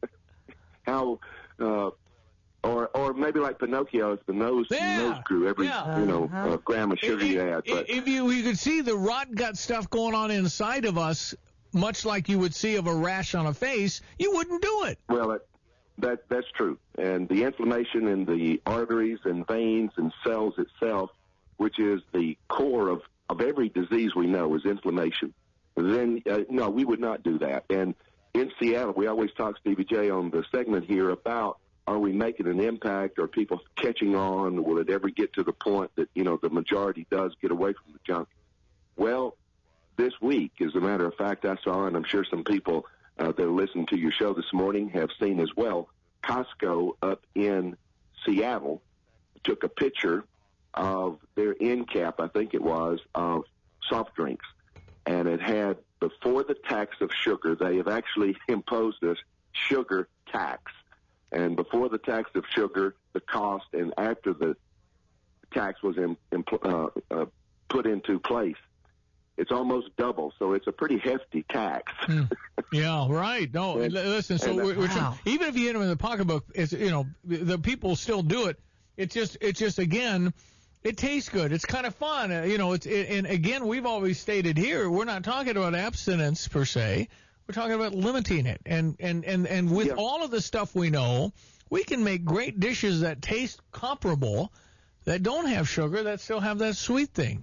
how, uh, or or maybe like Pinocchio, if the nose yeah. nose grew every, yeah. you know, uh-huh. uh, gram of sugar if, you had. But if you you could see the rot gut stuff going on inside of us, much like you would see of a rash on a face, you wouldn't do it. Well, that, that that's true. And the inflammation in the arteries and veins and cells itself, which is the core of, of every disease we know, is inflammation. Then, uh, no, we would not do that. And in Seattle, we always talk, Stevie J, on the segment here about, are we making an impact? Are people catching on? Will it ever get to the point that, you know, the majority does get away from the junk? Well, this week, as a matter of fact, I saw, and I'm sure some people uh, that are listening to your show this morning have seen as well, Costco up in Seattle took a picture of their end cap, I think it was, of soft drinks. And it had, before the tax of sugar, they have actually imposed this sugar tax. And before the tax of sugar, the cost, and after the tax was in, in, uh, uh, put into place, it's almost double. So it's a pretty hefty tax. Hmm. Yeah, right. No, And- listen. So and, uh, we're, we're wow. even if you hit them in the pocketbook, it's, you know, the people still do it. It's just, it's just again, it tastes good. It's kind of fun. Uh, you know, it's it, and again, we've always stated here, we're not talking about abstinence per se. We're talking about limiting it. And and and and with all of the stuff we know, we can make great dishes that taste comparable, that don't have sugar, that still have that sweet thing.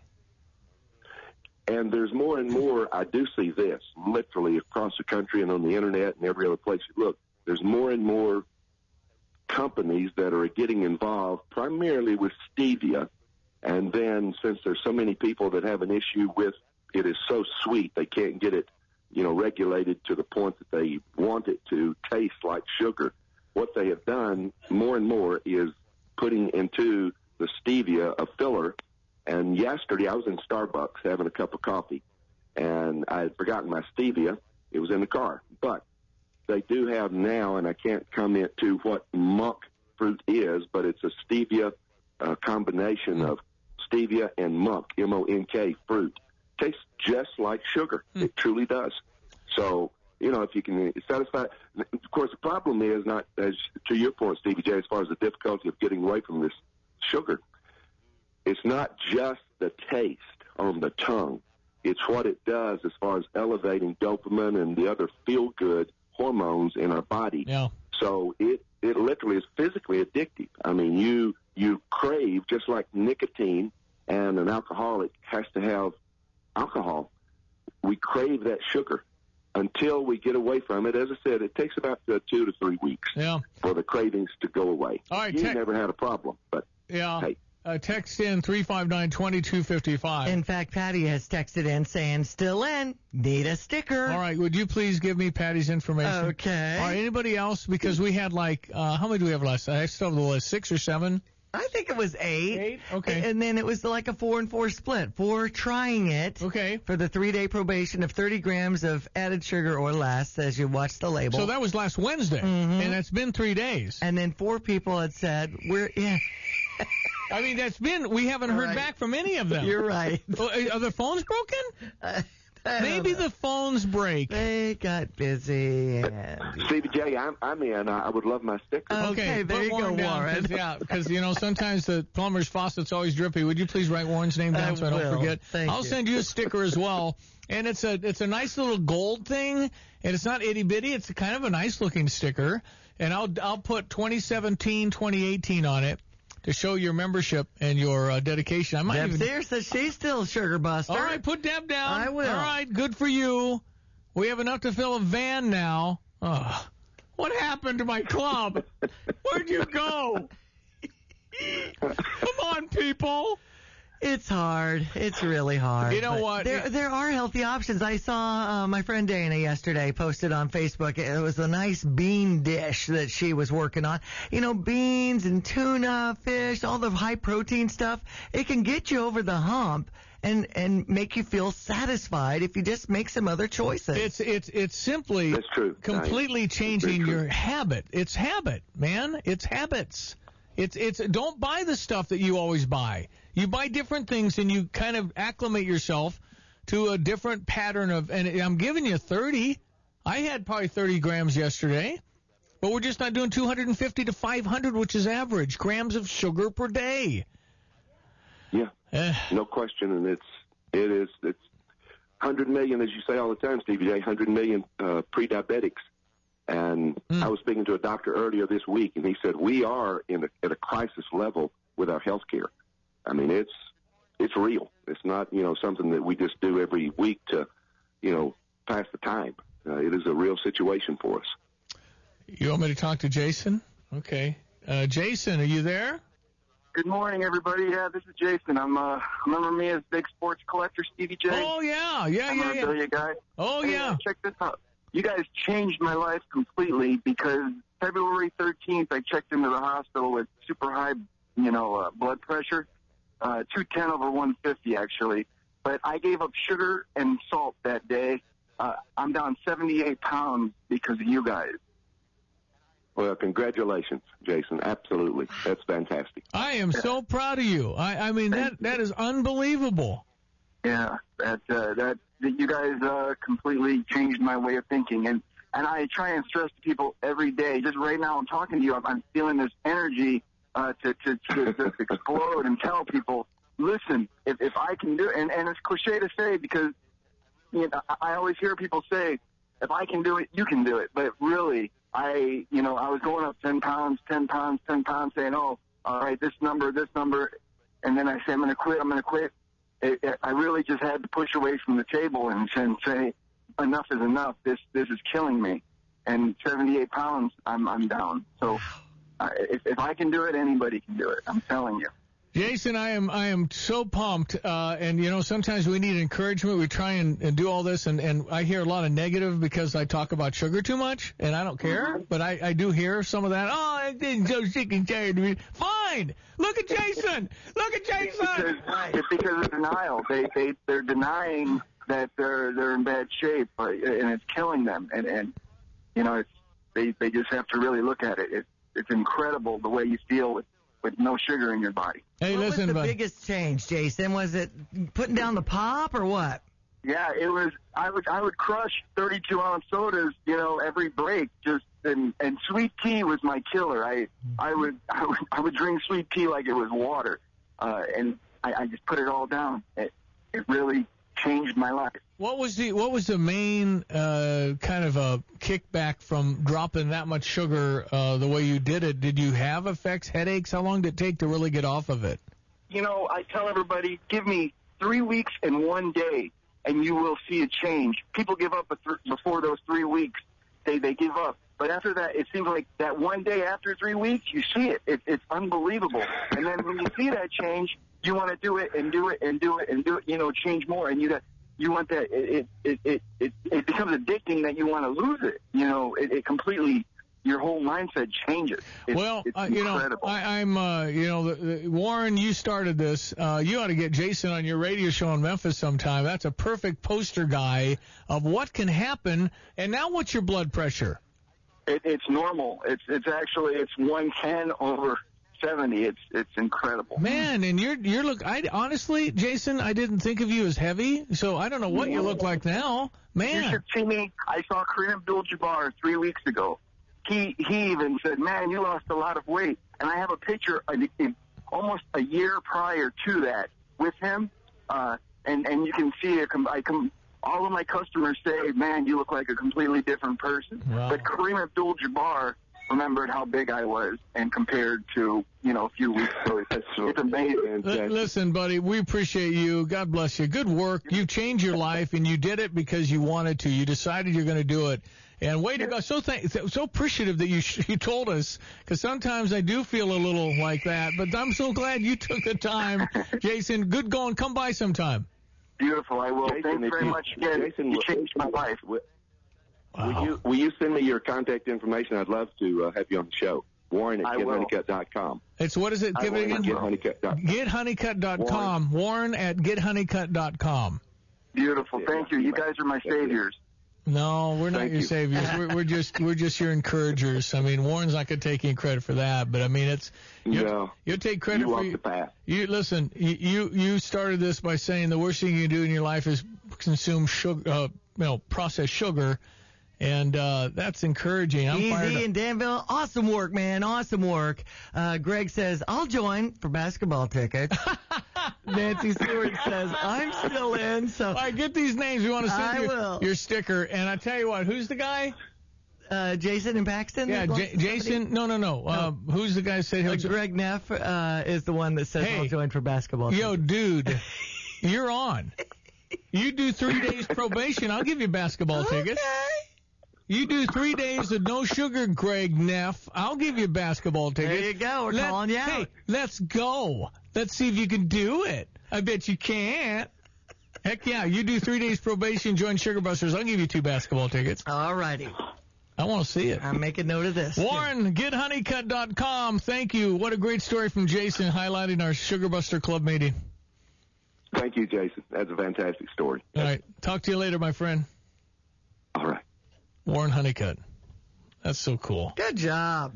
And there's more and more, I do see this, literally across the country and on the internet and every other place you look, there's more and more companies that are getting involved primarily with stevia. And then since there's so many people that have an issue with it is so sweet, they can't get it, you know, regulated to the point that they want it to taste like sugar. What they have done more and more is putting into the stevia a filler. And yesterday I was in Starbucks having a cup of coffee, and I had forgotten my stevia. It was in the car. But they do have now, and I can't comment to what monk fruit is, but it's a stevia uh, combination of stevia and monk, M O N K fruit. Tastes just like sugar. Mm. It truly does. So, you know, if you can satisfy, of course, the problem is not, as to your point, Stevie J, as far as the difficulty of getting away from this sugar. It's not just the taste on the tongue. It's what it does as far as elevating dopamine and the other feel-good hormones in our body. Yeah. So it, it literally is physically addictive. I mean, you you crave, just like nicotine, and an alcoholic has to have alcohol. We crave that sugar until we get away from it. As I said, it takes about uh, two to three weeks yeah. for the cravings to go away. All right, you te- never had a problem, but yeah. hey. Uh, text in three five nine, two two five five. In fact, Patty has texted in saying, still in, need a sticker. All right, would you please give me Patty's information? Okay. All right, anybody else? Because we had like, uh, how many do we have last? I still have the list, six or seven? I think it was eight. Eight? Okay. And then it was like a four and four split. Four trying it. Okay. For the three-day probation of thirty grams of added sugar or less, as you watch the label. So that was last Wednesday, mm-hmm. and it's been three days. And then four people had said, we're in. I mean, that's been, we haven't heard right. back from any of them. You're right. Are the phones broken? Uh, Maybe the phones break. They got busy. And... Stevie J, I'm, I'm in. I would love my sticker. Okay, okay there put you Warren go, down, Warren. Cause, yeah, because, you know, sometimes the plumber's faucet's always drippy. Would you please write Warren's name down I so I don't will. forget? Thank I'll you. send you a sticker as well. And it's a it's a nice little gold thing, and it's not itty bitty. It's kind of a nice looking sticker. And I'll I'll put twenty seventeen, twenty eighteen on it to show your membership and your uh, dedication. I might Deb even. Sear says she's still sugar buster. All right, put Deb down. I will. All right, good for you. We have enough to fill a van now. Oh, what happened to my club? Where'd you go? Come on, people. It's hard. It's really hard. You know But what? There, there are healthy options. I saw uh, my friend Dana yesterday posted on Facebook. It was a nice bean dish that she was working on. You know, beans and tuna, fish, all the high protein stuff. It can get you over the hump and and make you feel satisfied if you just make some other choices. It's it's it's simply That's true. completely Nice. changing That's your true. habit. It's habit, man. It's habits. It's it's don't buy the stuff that you always buy. You buy different things and you kind of acclimate yourself to a different pattern of. And I'm giving you thirty. I had probably thirty grams yesterday, but we're just not doing two hundred fifty to five hundred, which is average grams of sugar per day. Yeah, Eh. no question, and it's it is it's one hundred million, as you say all the time, Stevie J, one hundred million uh, pre-diabetics. And Mm. I was speaking to a doctor earlier this week, and he said we are in a, at a crisis level with our health care. I mean, it's it's real. It's not, you know, something that we just do every week to, you know, pass the time. Uh, it is a real situation for us. You want me to talk to Jason? Okay. Uh, Jason, are you there? Good morning, everybody. Yeah, this is Jason. I'm uh, remember me as big sports collector, Stevie J. Oh, yeah. Yeah, I'm yeah, a yeah. Bill, you guy. Oh, Hey, yeah. Check this out. You guys changed my life completely because February thirteenth, I checked into the hospital with super high, you know, uh, blood pressure, uh, two ten over one fifty actually. But I gave up sugar and salt that day. Uh, I'm down seventy-eight pounds because of you guys. Well, congratulations, Jason. Absolutely. That's fantastic. I am so proud of you. I, I mean, that that is unbelievable. Yeah, that uh, that, that you guys uh, completely changed my way of thinking, and and I try and stress to people every day. Just right now, I'm talking to you. I'm, I'm feeling this energy uh, to, to to just explode and tell people, listen, if if I can do it, and and it's cliche to say because you know I, I always hear people say, if I can do it, you can do it. But really, I you know I was going up ten pounds, ten pounds, ten pounds, saying, oh, all right, this number, this number, and then I say I'm going to quit. I'm going to quit. It, it, I really just had to push away from the table and, and say, enough is enough. This this is killing me. And seventy-eight pounds, I'm I'm down. So uh, if, if I can do it, anybody can do it. I'm telling you. Jason, I am I am so pumped, uh, and you know sometimes we need encouragement. We try and, and do all this, and, and I hear a lot of negative because I talk about sugar too much, and I don't care. But I, I do hear some of that. Oh, I'm getting so sick and tired of me. Fine, look at Jason. Look at Jason. Because, it's because of denial. They they they're denying that they're they're in bad shape, uh, and it's killing them. And and you know it's they they just have to really look at it. It's it's incredible the way you feel with. with no sugar in your body. Hey, what listen, was the buddy. biggest change, Jason? Was it putting down the pop or what? Yeah, it was. I would I would crush thirty-two ounce sodas, you know, every break. Just and and sweet tea was my killer. I I would I would I would drink sweet tea like it was water, uh, and I, I just put it all down. It it really changed my life. What was the what was the main uh, kind of a kickback from dropping that much sugar uh, the way you did it? Did you have effects, headaches? How long did it take to really get off of it? You know, I tell everybody, give me three weeks and one day, and you will see a change. People give up before those three weeks. They they give up. But after that, it seems like that one day after three weeks, you see it. it it's unbelievable. And then when you see that change, you want to do it and do it and do it and do it, you know, change more. And you got, you want that, it, it, it, it, it becomes addicting that you want to lose it. You know, it, it completely, your whole mindset changes. It's, well, it's uh, you know, I, I'm, uh, you know, the, the, Warren, you started this. Uh, you ought to get Jason on your radio show in Memphis sometime. That's a perfect poster guy of what can happen. And now what's your blood pressure? It, it's normal. It's, it's actually, it's one ten over seventy. It's it's incredible. Man, and you're you're look. I honestly, Jason, I didn't think of you as heavy, so I don't know what you look like now. Man, you should see me. I saw Kareem Abdul-Jabbar three weeks ago. He he even said, "Man, you lost a lot of weight." And I have a picture uh, almost a year prior to that with him, uh, and and you can see it. I come. All of my customers say, "Man, you look like a completely different person." Wow. But Kareem Abdul-Jabbar remembered how big I was, and compared to, you know, a few weeks ago, it's, it's amazing. L- listen, buddy, we appreciate you. God bless you. Good work. You changed your life, and you did it because you wanted to. You decided you're going to do it. And way to go. So th- so appreciative that you sh- you told us, because sometimes I do feel a little like that. But I'm so glad you took the time. Jason, good going. Come by sometime. Beautiful. I will. Jason, Thanks very you, much again. Jason, you changed my life. Will, wow. will, you, will you send me your contact information? I'd love to uh, have you on the show. Warren at get honeycut dot com. It's what is it? Give it again. get honeycut dot com. get honeycut dot com. Warren. Warren at get honeycut dot com. Beautiful. Yeah, Thank you. You guys are my saviors. No, we're not Thank your you. saviors. We're, we're just we're just your encouragers. I mean, Warren's not going to take any credit for that, but I mean, it's you No. you'll take credit You for walk you. the path. You listen. You, you you started this by saying the worst thing you can do in your life is consume sugar, uh, you know, processed sugar, and uh, that's encouraging. I'm fired Easy up. in Danville. Awesome work, man. Awesome work. Uh, Greg says, I'll join for basketball tickets. Nancy Stewart says, I'm still in. So All right, get these names. We want to send I your, will. your sticker. And I tell you what, who's the guy? Uh, Jason and Paxton? Yeah, that J- wants somebody? Jason. No, no, no. Uh, who's the guy that said he'll Uh, jo- Greg Neff uh, is the one that says, Hey. I'll join for basketball Yo, tickets. dude, you're on. You do three days probation, I'll give you basketball tickets. You do three days of no sugar, Greg Neff, I'll give you basketball tickets. There you go. We're Let- calling you out. Hey, let's go. Let's see if you can do it. I bet you can't. Heck yeah, you do three days probation, join Sugar Busters, I'll give you two basketball tickets. All righty. I want to see it. I'm making note of this. Warren, get honeycut dot com. Thank you. What a great story from Jason highlighting our Sugar Buster Club meeting. Thank you, Jason. That's a fantastic story. All right. Talk to you later, my friend. All right. Warren Honeycutt. That's so cool. Good job.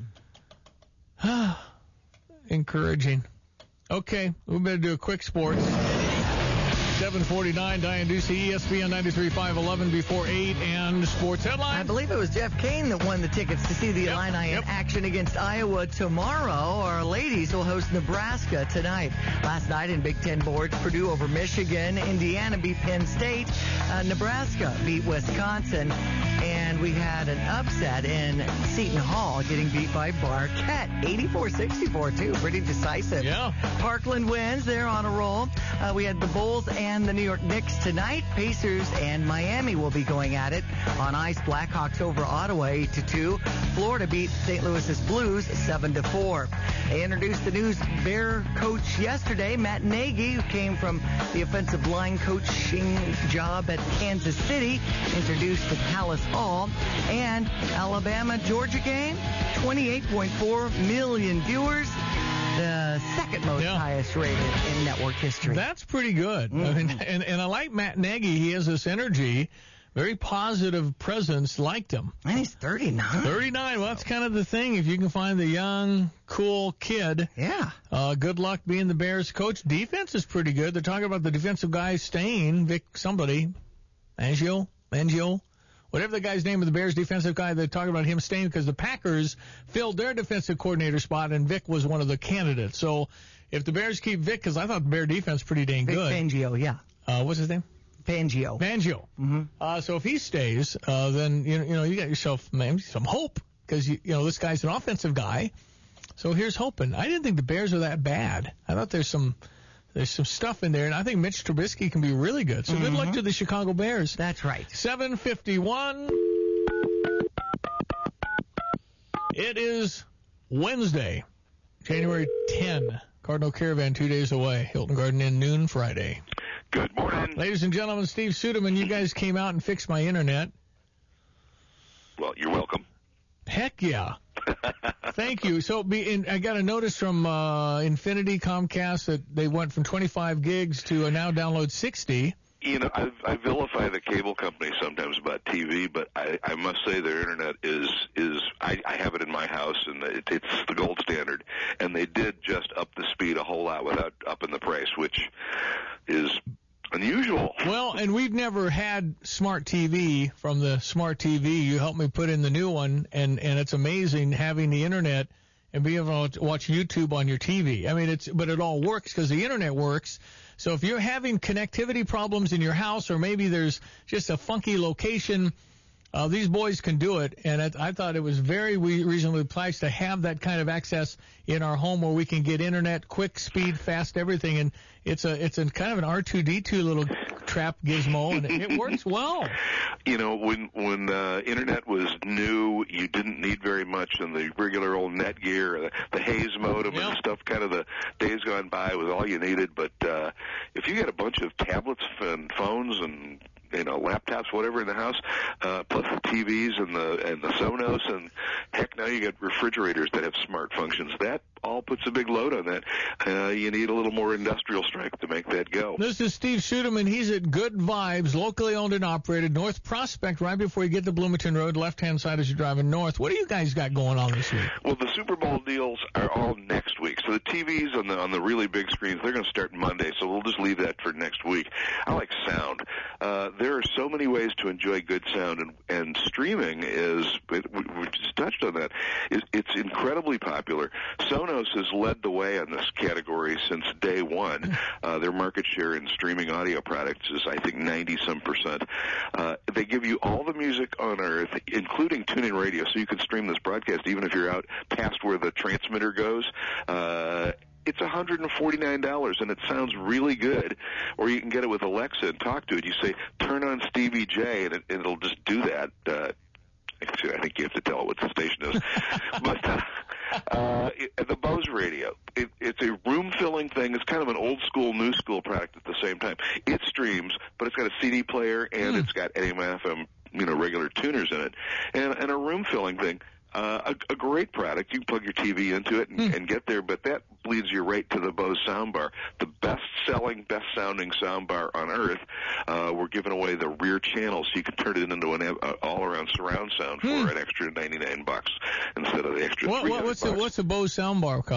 Encouraging. Okay, we better do a quick sports. seven forty-nine, Diane Ducey, E S P N ninety-three point five, eleven before eight, and Sports Headline. I believe it was Jeff Kane that won the tickets to see the Yep, Illini yep. in action against Iowa tomorrow. Our ladies will host Nebraska tonight. Last night in Big Ten boards, Purdue over Michigan, Indiana beat Penn State, uh, Nebraska beat Wisconsin, and we had an upset in Seton Hall getting beat by Marquette, eighty-four sixty-four too, pretty decisive. Yeah. Parkland wins, they're on a roll. Uh, we had the Bulls and the New York Knicks tonight. Pacers and Miami will be going at it on ice. Blackhawks over Ottawa eight to two. Florida beat Saint Louis's Blues seven to four. They introduced the new Bear coach yesterday, Matt Nagy, who came from the offensive line coaching job at Kansas City, introduced the Palace Hall. And Alabama-Georgia game, twenty-eight point four million viewers. The second most Yeah. highest rated in network history. That's pretty good. Mm-hmm. I mean, and, and I like Matt Nagy. He has this energy, very positive presence. Liked him. And he's thirty-nine. thirty-nine. Well, that's kind of the thing. If you can find the young, cool kid, yeah. Uh, good luck being the Bears coach. Defense is pretty good. They're talking about the defensive guy staying. Vic somebody, Angio, Angio. Whatever the guy's name of the Bears defensive guy, they're talking about him staying because the Packers filled their defensive coordinator spot, and Vic was one of the candidates. So if the Bears keep Vic, because I thought the Bear defense pretty dang Vic good. Fangio, yeah. Uh, what's his name? Fangio. Fangio. Mm-hmm. Uh, so if he stays, uh, then you know, you know you got yourself maybe some hope because you, you know this guy's an offensive guy. So here's hoping. I didn't think the Bears were that bad. I thought there's some. There's some stuff in there, and I think Mitch Trubisky can be really good. So Mm-hmm. good luck to the Chicago Bears. That's right. seven fifty-one. It is Wednesday, January tenth. Cardinal Caravan two days away. Hilton Garden Inn, noon Friday. Good morning. Ladies and gentlemen, Steve Suderman, you guys came out and fixed my internet. Well, you're welcome. Heck yeah. Thank you. So be in, I got a notice from uh, Infinity Comcast that they went from twenty-five gigs to uh, now download sixty. You know, I, I vilify the cable company sometimes about T V, but I, I must say their internet is is I, I have it in my house, and it, it's the gold standard. And they did just up the speed a whole lot without upping the price, which is unusual. Well, and we've never had smart T V from the smart T V. You helped me put in the new one, and, and it's amazing having the internet and being able to watch YouTube on your T V. I mean, it's but it all works because the internet works. So if you're having connectivity problems in your house, or maybe there's just a funky location, uh, these boys can do it. And it, I thought it was very re- reasonably priced to have that kind of access in our home where we can get internet, quick, speed, fast, everything. And it's a it's a kind of an R two D two little trap gizmo, and it, it works well. You know, when when uh, internet was new, you didn't need very much, and the regular old Netgear, the, the Hayes modem Yep. and stuff, kind of the days gone by was all you needed. But uh, if you get a bunch of tablets and phones and you know laptops, whatever in the house, uh, plus the T Vs and the and the Sonos, and heck, now you got refrigerators that have smart functions. That all puts a big load on that. Uh, you need a little more industrial strength to make that go. This is Steve Suderman. He's at Good Vibes, locally owned and operated, North Prospect, right before you get to Bloomington Road, left-hand side as you're driving north. What do you guys got going on this week? Well, the Super Bowl deals are all next week. So the T Vs on the on the really big screens, they're going to start Monday. So we'll just leave that for next week. I like sound. Uh, there are so many ways to enjoy good sound, and, and streaming is. We, we just touched on that. Is it's incredibly popular. Sonos has led the way on this category since day one. Uh, their market share in streaming audio products is, I think, ninety some percent. Uh, they give you all the music on earth, including TuneIn Radio, so you can stream this broadcast even if you're out past where the transmitter goes. Uh, it's one hundred forty-nine dollars, and it sounds really good. Or you can get it with Alexa and talk to it. You say, turn on Stevie J, and it, it'll just do that. Uh, actually, I think you have to tell it what the station is. but uh, uh, it, the Bose Radio, it, it's a room-filling thing. It's kind of an old-school, new-school product at the same time. It streams, but it's got a C D player, and mm. it's got A M F M, you know, regular tuners in it, and, and a room-filling thing. Uh, a, a great product. You can plug your T V into it and, mm. and get there, but that bleeds you right to the Bose soundbar. The best-selling, best-sounding soundbar on earth. Uh, we're giving away the rear channel, so you can turn it into an uh, all-around surround sound for mm. an extra ninety-nine bucks instead of the extra what, three hundred what's bucks. The, what's the Bose soundbar cost?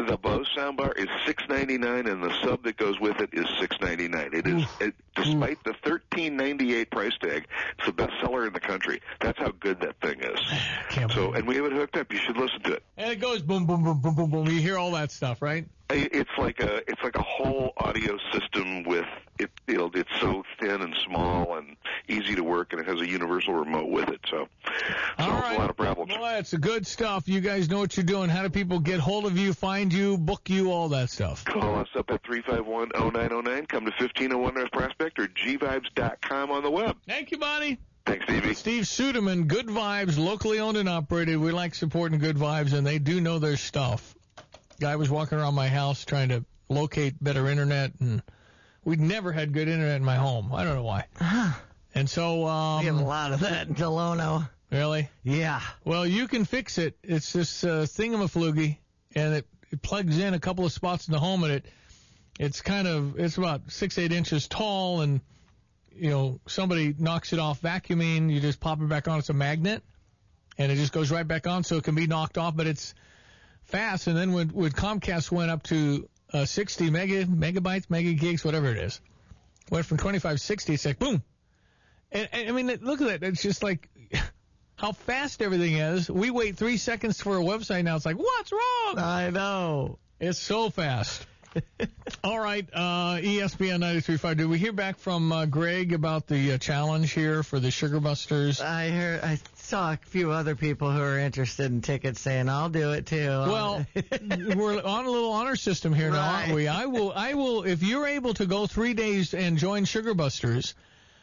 The Bose soundbar is six ninety-nine, and the sub that goes with it is six ninety-nine. It is, it, despite the thirteen ninety-eight price tag, it's the best seller in the country. That's how good that thing is. So, and we have it hooked up. You should listen to it. And it goes boom, boom, boom, boom, boom, boom. You hear all that stuff, right? It's like a it's like a whole audio system with it. It'll, it's so thin and small and easy to work, and it has a universal remote with it. So solves a lot of problems. Well, that's the good stuff. You guys know what you're doing. How do people get hold of you, find you, book you, all that stuff? Call us up at three five one, oh nine oh nine. Come to fifteen oh one North Prospect or g vibes dot com on the web. Thank you, buddy. Thanks, Stevie. Steve Suderman, Good Vibes, locally owned and operated. We like supporting Good Vibes, and they do know their stuff. Guy was walking around my house trying to locate better internet, and we'd never had good internet in my home. I don't know why. Uh-huh. And so um, we have a lot of that in Delono. Really? Yeah. Well, you can fix it. It's this uh, thingamafloogie, and it, it plugs in a couple of spots in the home, and it it's kind of it's about six eight inches tall, and you know somebody knocks it off vacuuming. You just pop it back on. It's a magnet, and it just goes right back on, so it can be knocked off, but it's fast. And then when, when Comcast went up to uh, sixty mega megabytes, mega gigs, whatever it is, went from twenty-five to sixty, it's like boom. And, and I mean, look at that. It's just like how fast everything is. We wait three seconds for a website now. It's like, what's wrong? I know. It's so fast. All right, uh, E S P N ninety-three point five. Did we hear back from uh, Greg about the uh, challenge here for the Sugar Busters? I heard. I saw a few other people who are interested in tickets saying, "I'll do it too." Well, we're on a little honor system here now, right. aren't we? I will. I will. If you're able to go three days and join Sugar Busters,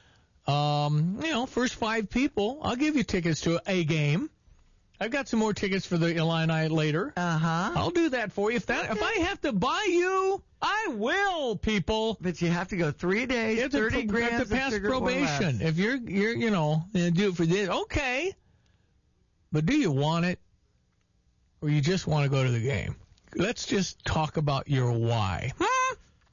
um, you know, first five people, I'll give you tickets to a game. I've got some more tickets for the Illini later. Uh-huh. I'll do that for you. If that, okay. if I have to buy you, I will, people. But you have to go three days, you have thirty to, grams you have to pass of sugar probation. If you're, you're, you know, you do it for this, okay. But do you want it, or you just want to go to the game? Let's just talk about your why. Hmm?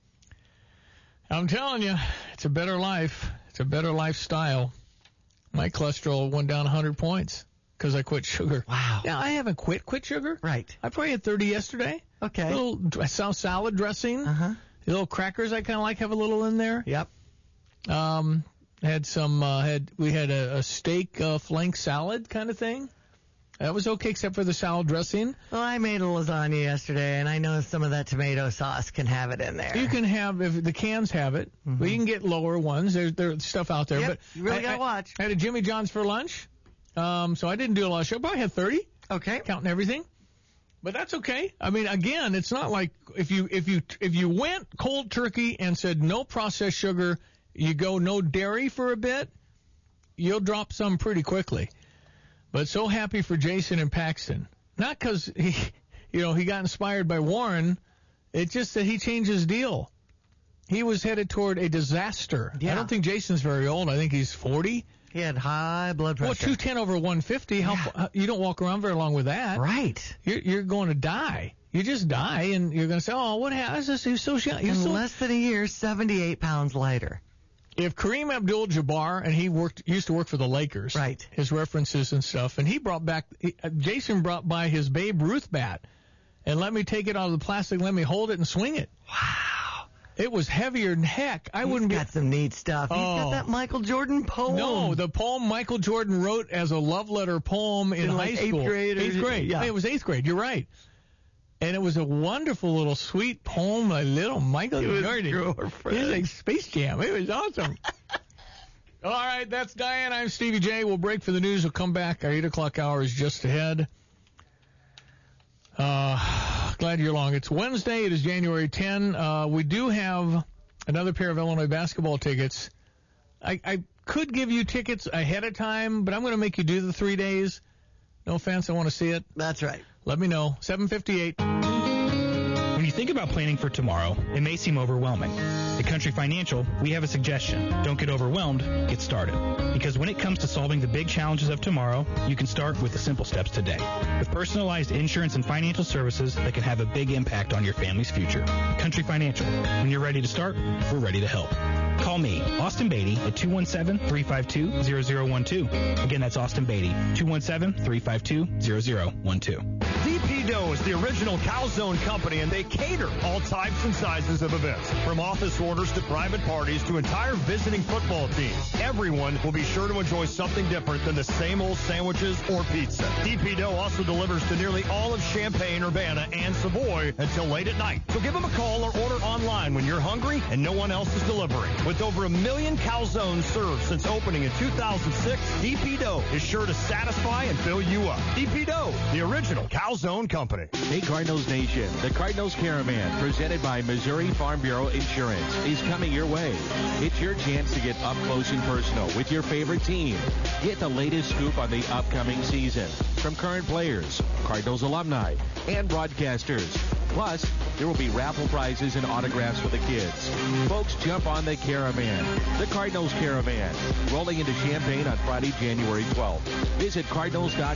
I'm telling you, it's a better life. It's a better lifestyle. My cholesterol went down one hundred points. Because I quit sugar. Wow. Yeah, I haven't quit. Quit sugar? Right. I probably had thirty yesterday. Okay. A little salad dressing. Uh-huh. Little crackers I kind of like have a little in there. Yep. Um, had some, uh, had, we had a, a steak uh, flank salad kind of thing. That was okay except for the salad dressing. Well, I made a lasagna yesterday, and I know some of that tomato sauce can have it in there. You can have, if the cans have it, mm-hmm. but you can get lower ones. There's, there's stuff out there. Yep, but you really I, got to I, watch. I had a Jimmy John's for lunch. Um, so I didn't do a lot of sugar. Probably had thirty. Okay. Counting everything. But that's okay. I mean, again, it's not like if you if you if you went cold turkey and said no processed sugar, you go no dairy for a bit, you'll drop some pretty quickly. But so happy for Jason and Paxton. Not because he, you know, he got inspired by Warren. It's just that he changed his deal. He was headed toward a disaster. Yeah. I don't think Jason's very old. I think he's forty. He had high blood pressure. Well, two ten over one fifty. How, yeah. You don't walk around very long with that. Right. You're, you're going to die. You just die, and you're going to say, oh, what happened? He's so young. In so... less than a year, seventy-eight pounds lighter. If Kareem Abdul-Jabbar, and he worked used to work for the Lakers. Right. His references and stuff. And he brought back, he, Jason brought by his Babe Ruth bat and let me take it out of the plastic, let me hold it and swing it. Wow. It was heavier than heck. I He's wouldn't got be... some neat stuff. He's oh. got that Michael Jordan poem. No, the poem Michael Jordan wrote as a love letter poem in, in high like school. Eighth grade. Or, eighth grade. Yeah. It was eighth grade. You're right. And it was a wonderful little sweet poem, a little Michael it Jordan. It was like Space Jam. It was awesome. All right, that's Diane. I'm Stevie J. We'll break for the news. We'll come back. Our eight o'clock hour is just ahead. Uh, glad you're along. It's Wednesday. It is January tenth. Uh, we do have another pair of Illinois basketball tickets. I, I could give you tickets ahead of time, but I'm going to make you do the three days. No offense. I want to see it. That's right. Let me know. seven fifty-eight. When you think about planning for tomorrow, it may seem overwhelming. At Country Financial, we have a suggestion. Don't get overwhelmed, get started. Because when it comes to solving the big challenges of tomorrow, you can start with the simple steps today. With personalized insurance and financial services that can have a big impact on your family's future. Country Financial. When you're ready to start, we're ready to help. Call me, Austin Beatty, at two one seven, three five two, zero zero one two. Again, that's Austin Beatty, two one seven, three five two, zero zero one two. V P Dough is the original Calzone company, and they cater all types and sizes of events, from office orders to private parties to entire visiting football teams. Everyone will be sure to enjoy something different than the same old sandwiches or pizza. D P Dough also delivers to nearly all of Champaign, Urbana, and Savoy until late at night. So give them a call or order online when you're hungry and no one else is delivering. With over a million calzones served since opening in two thousand six, D P Dough is sure to satisfy and fill you up. D P Dough, the original Calzone company. Hey Cardinals Nation, the Cardinals Caravan, presented by Missouri Farm Bureau Insurance, is coming your way. It's your chance to get up close and personal with your favorite team. Get the latest scoop on the upcoming season from current players, Cardinals alumni, and broadcasters. Plus, there will be raffle prizes and autographs for the kids. Folks, jump on the Caravan. The Cardinals Caravan, rolling into Champaign on Friday, January twelfth. Visit Cardinals dot com.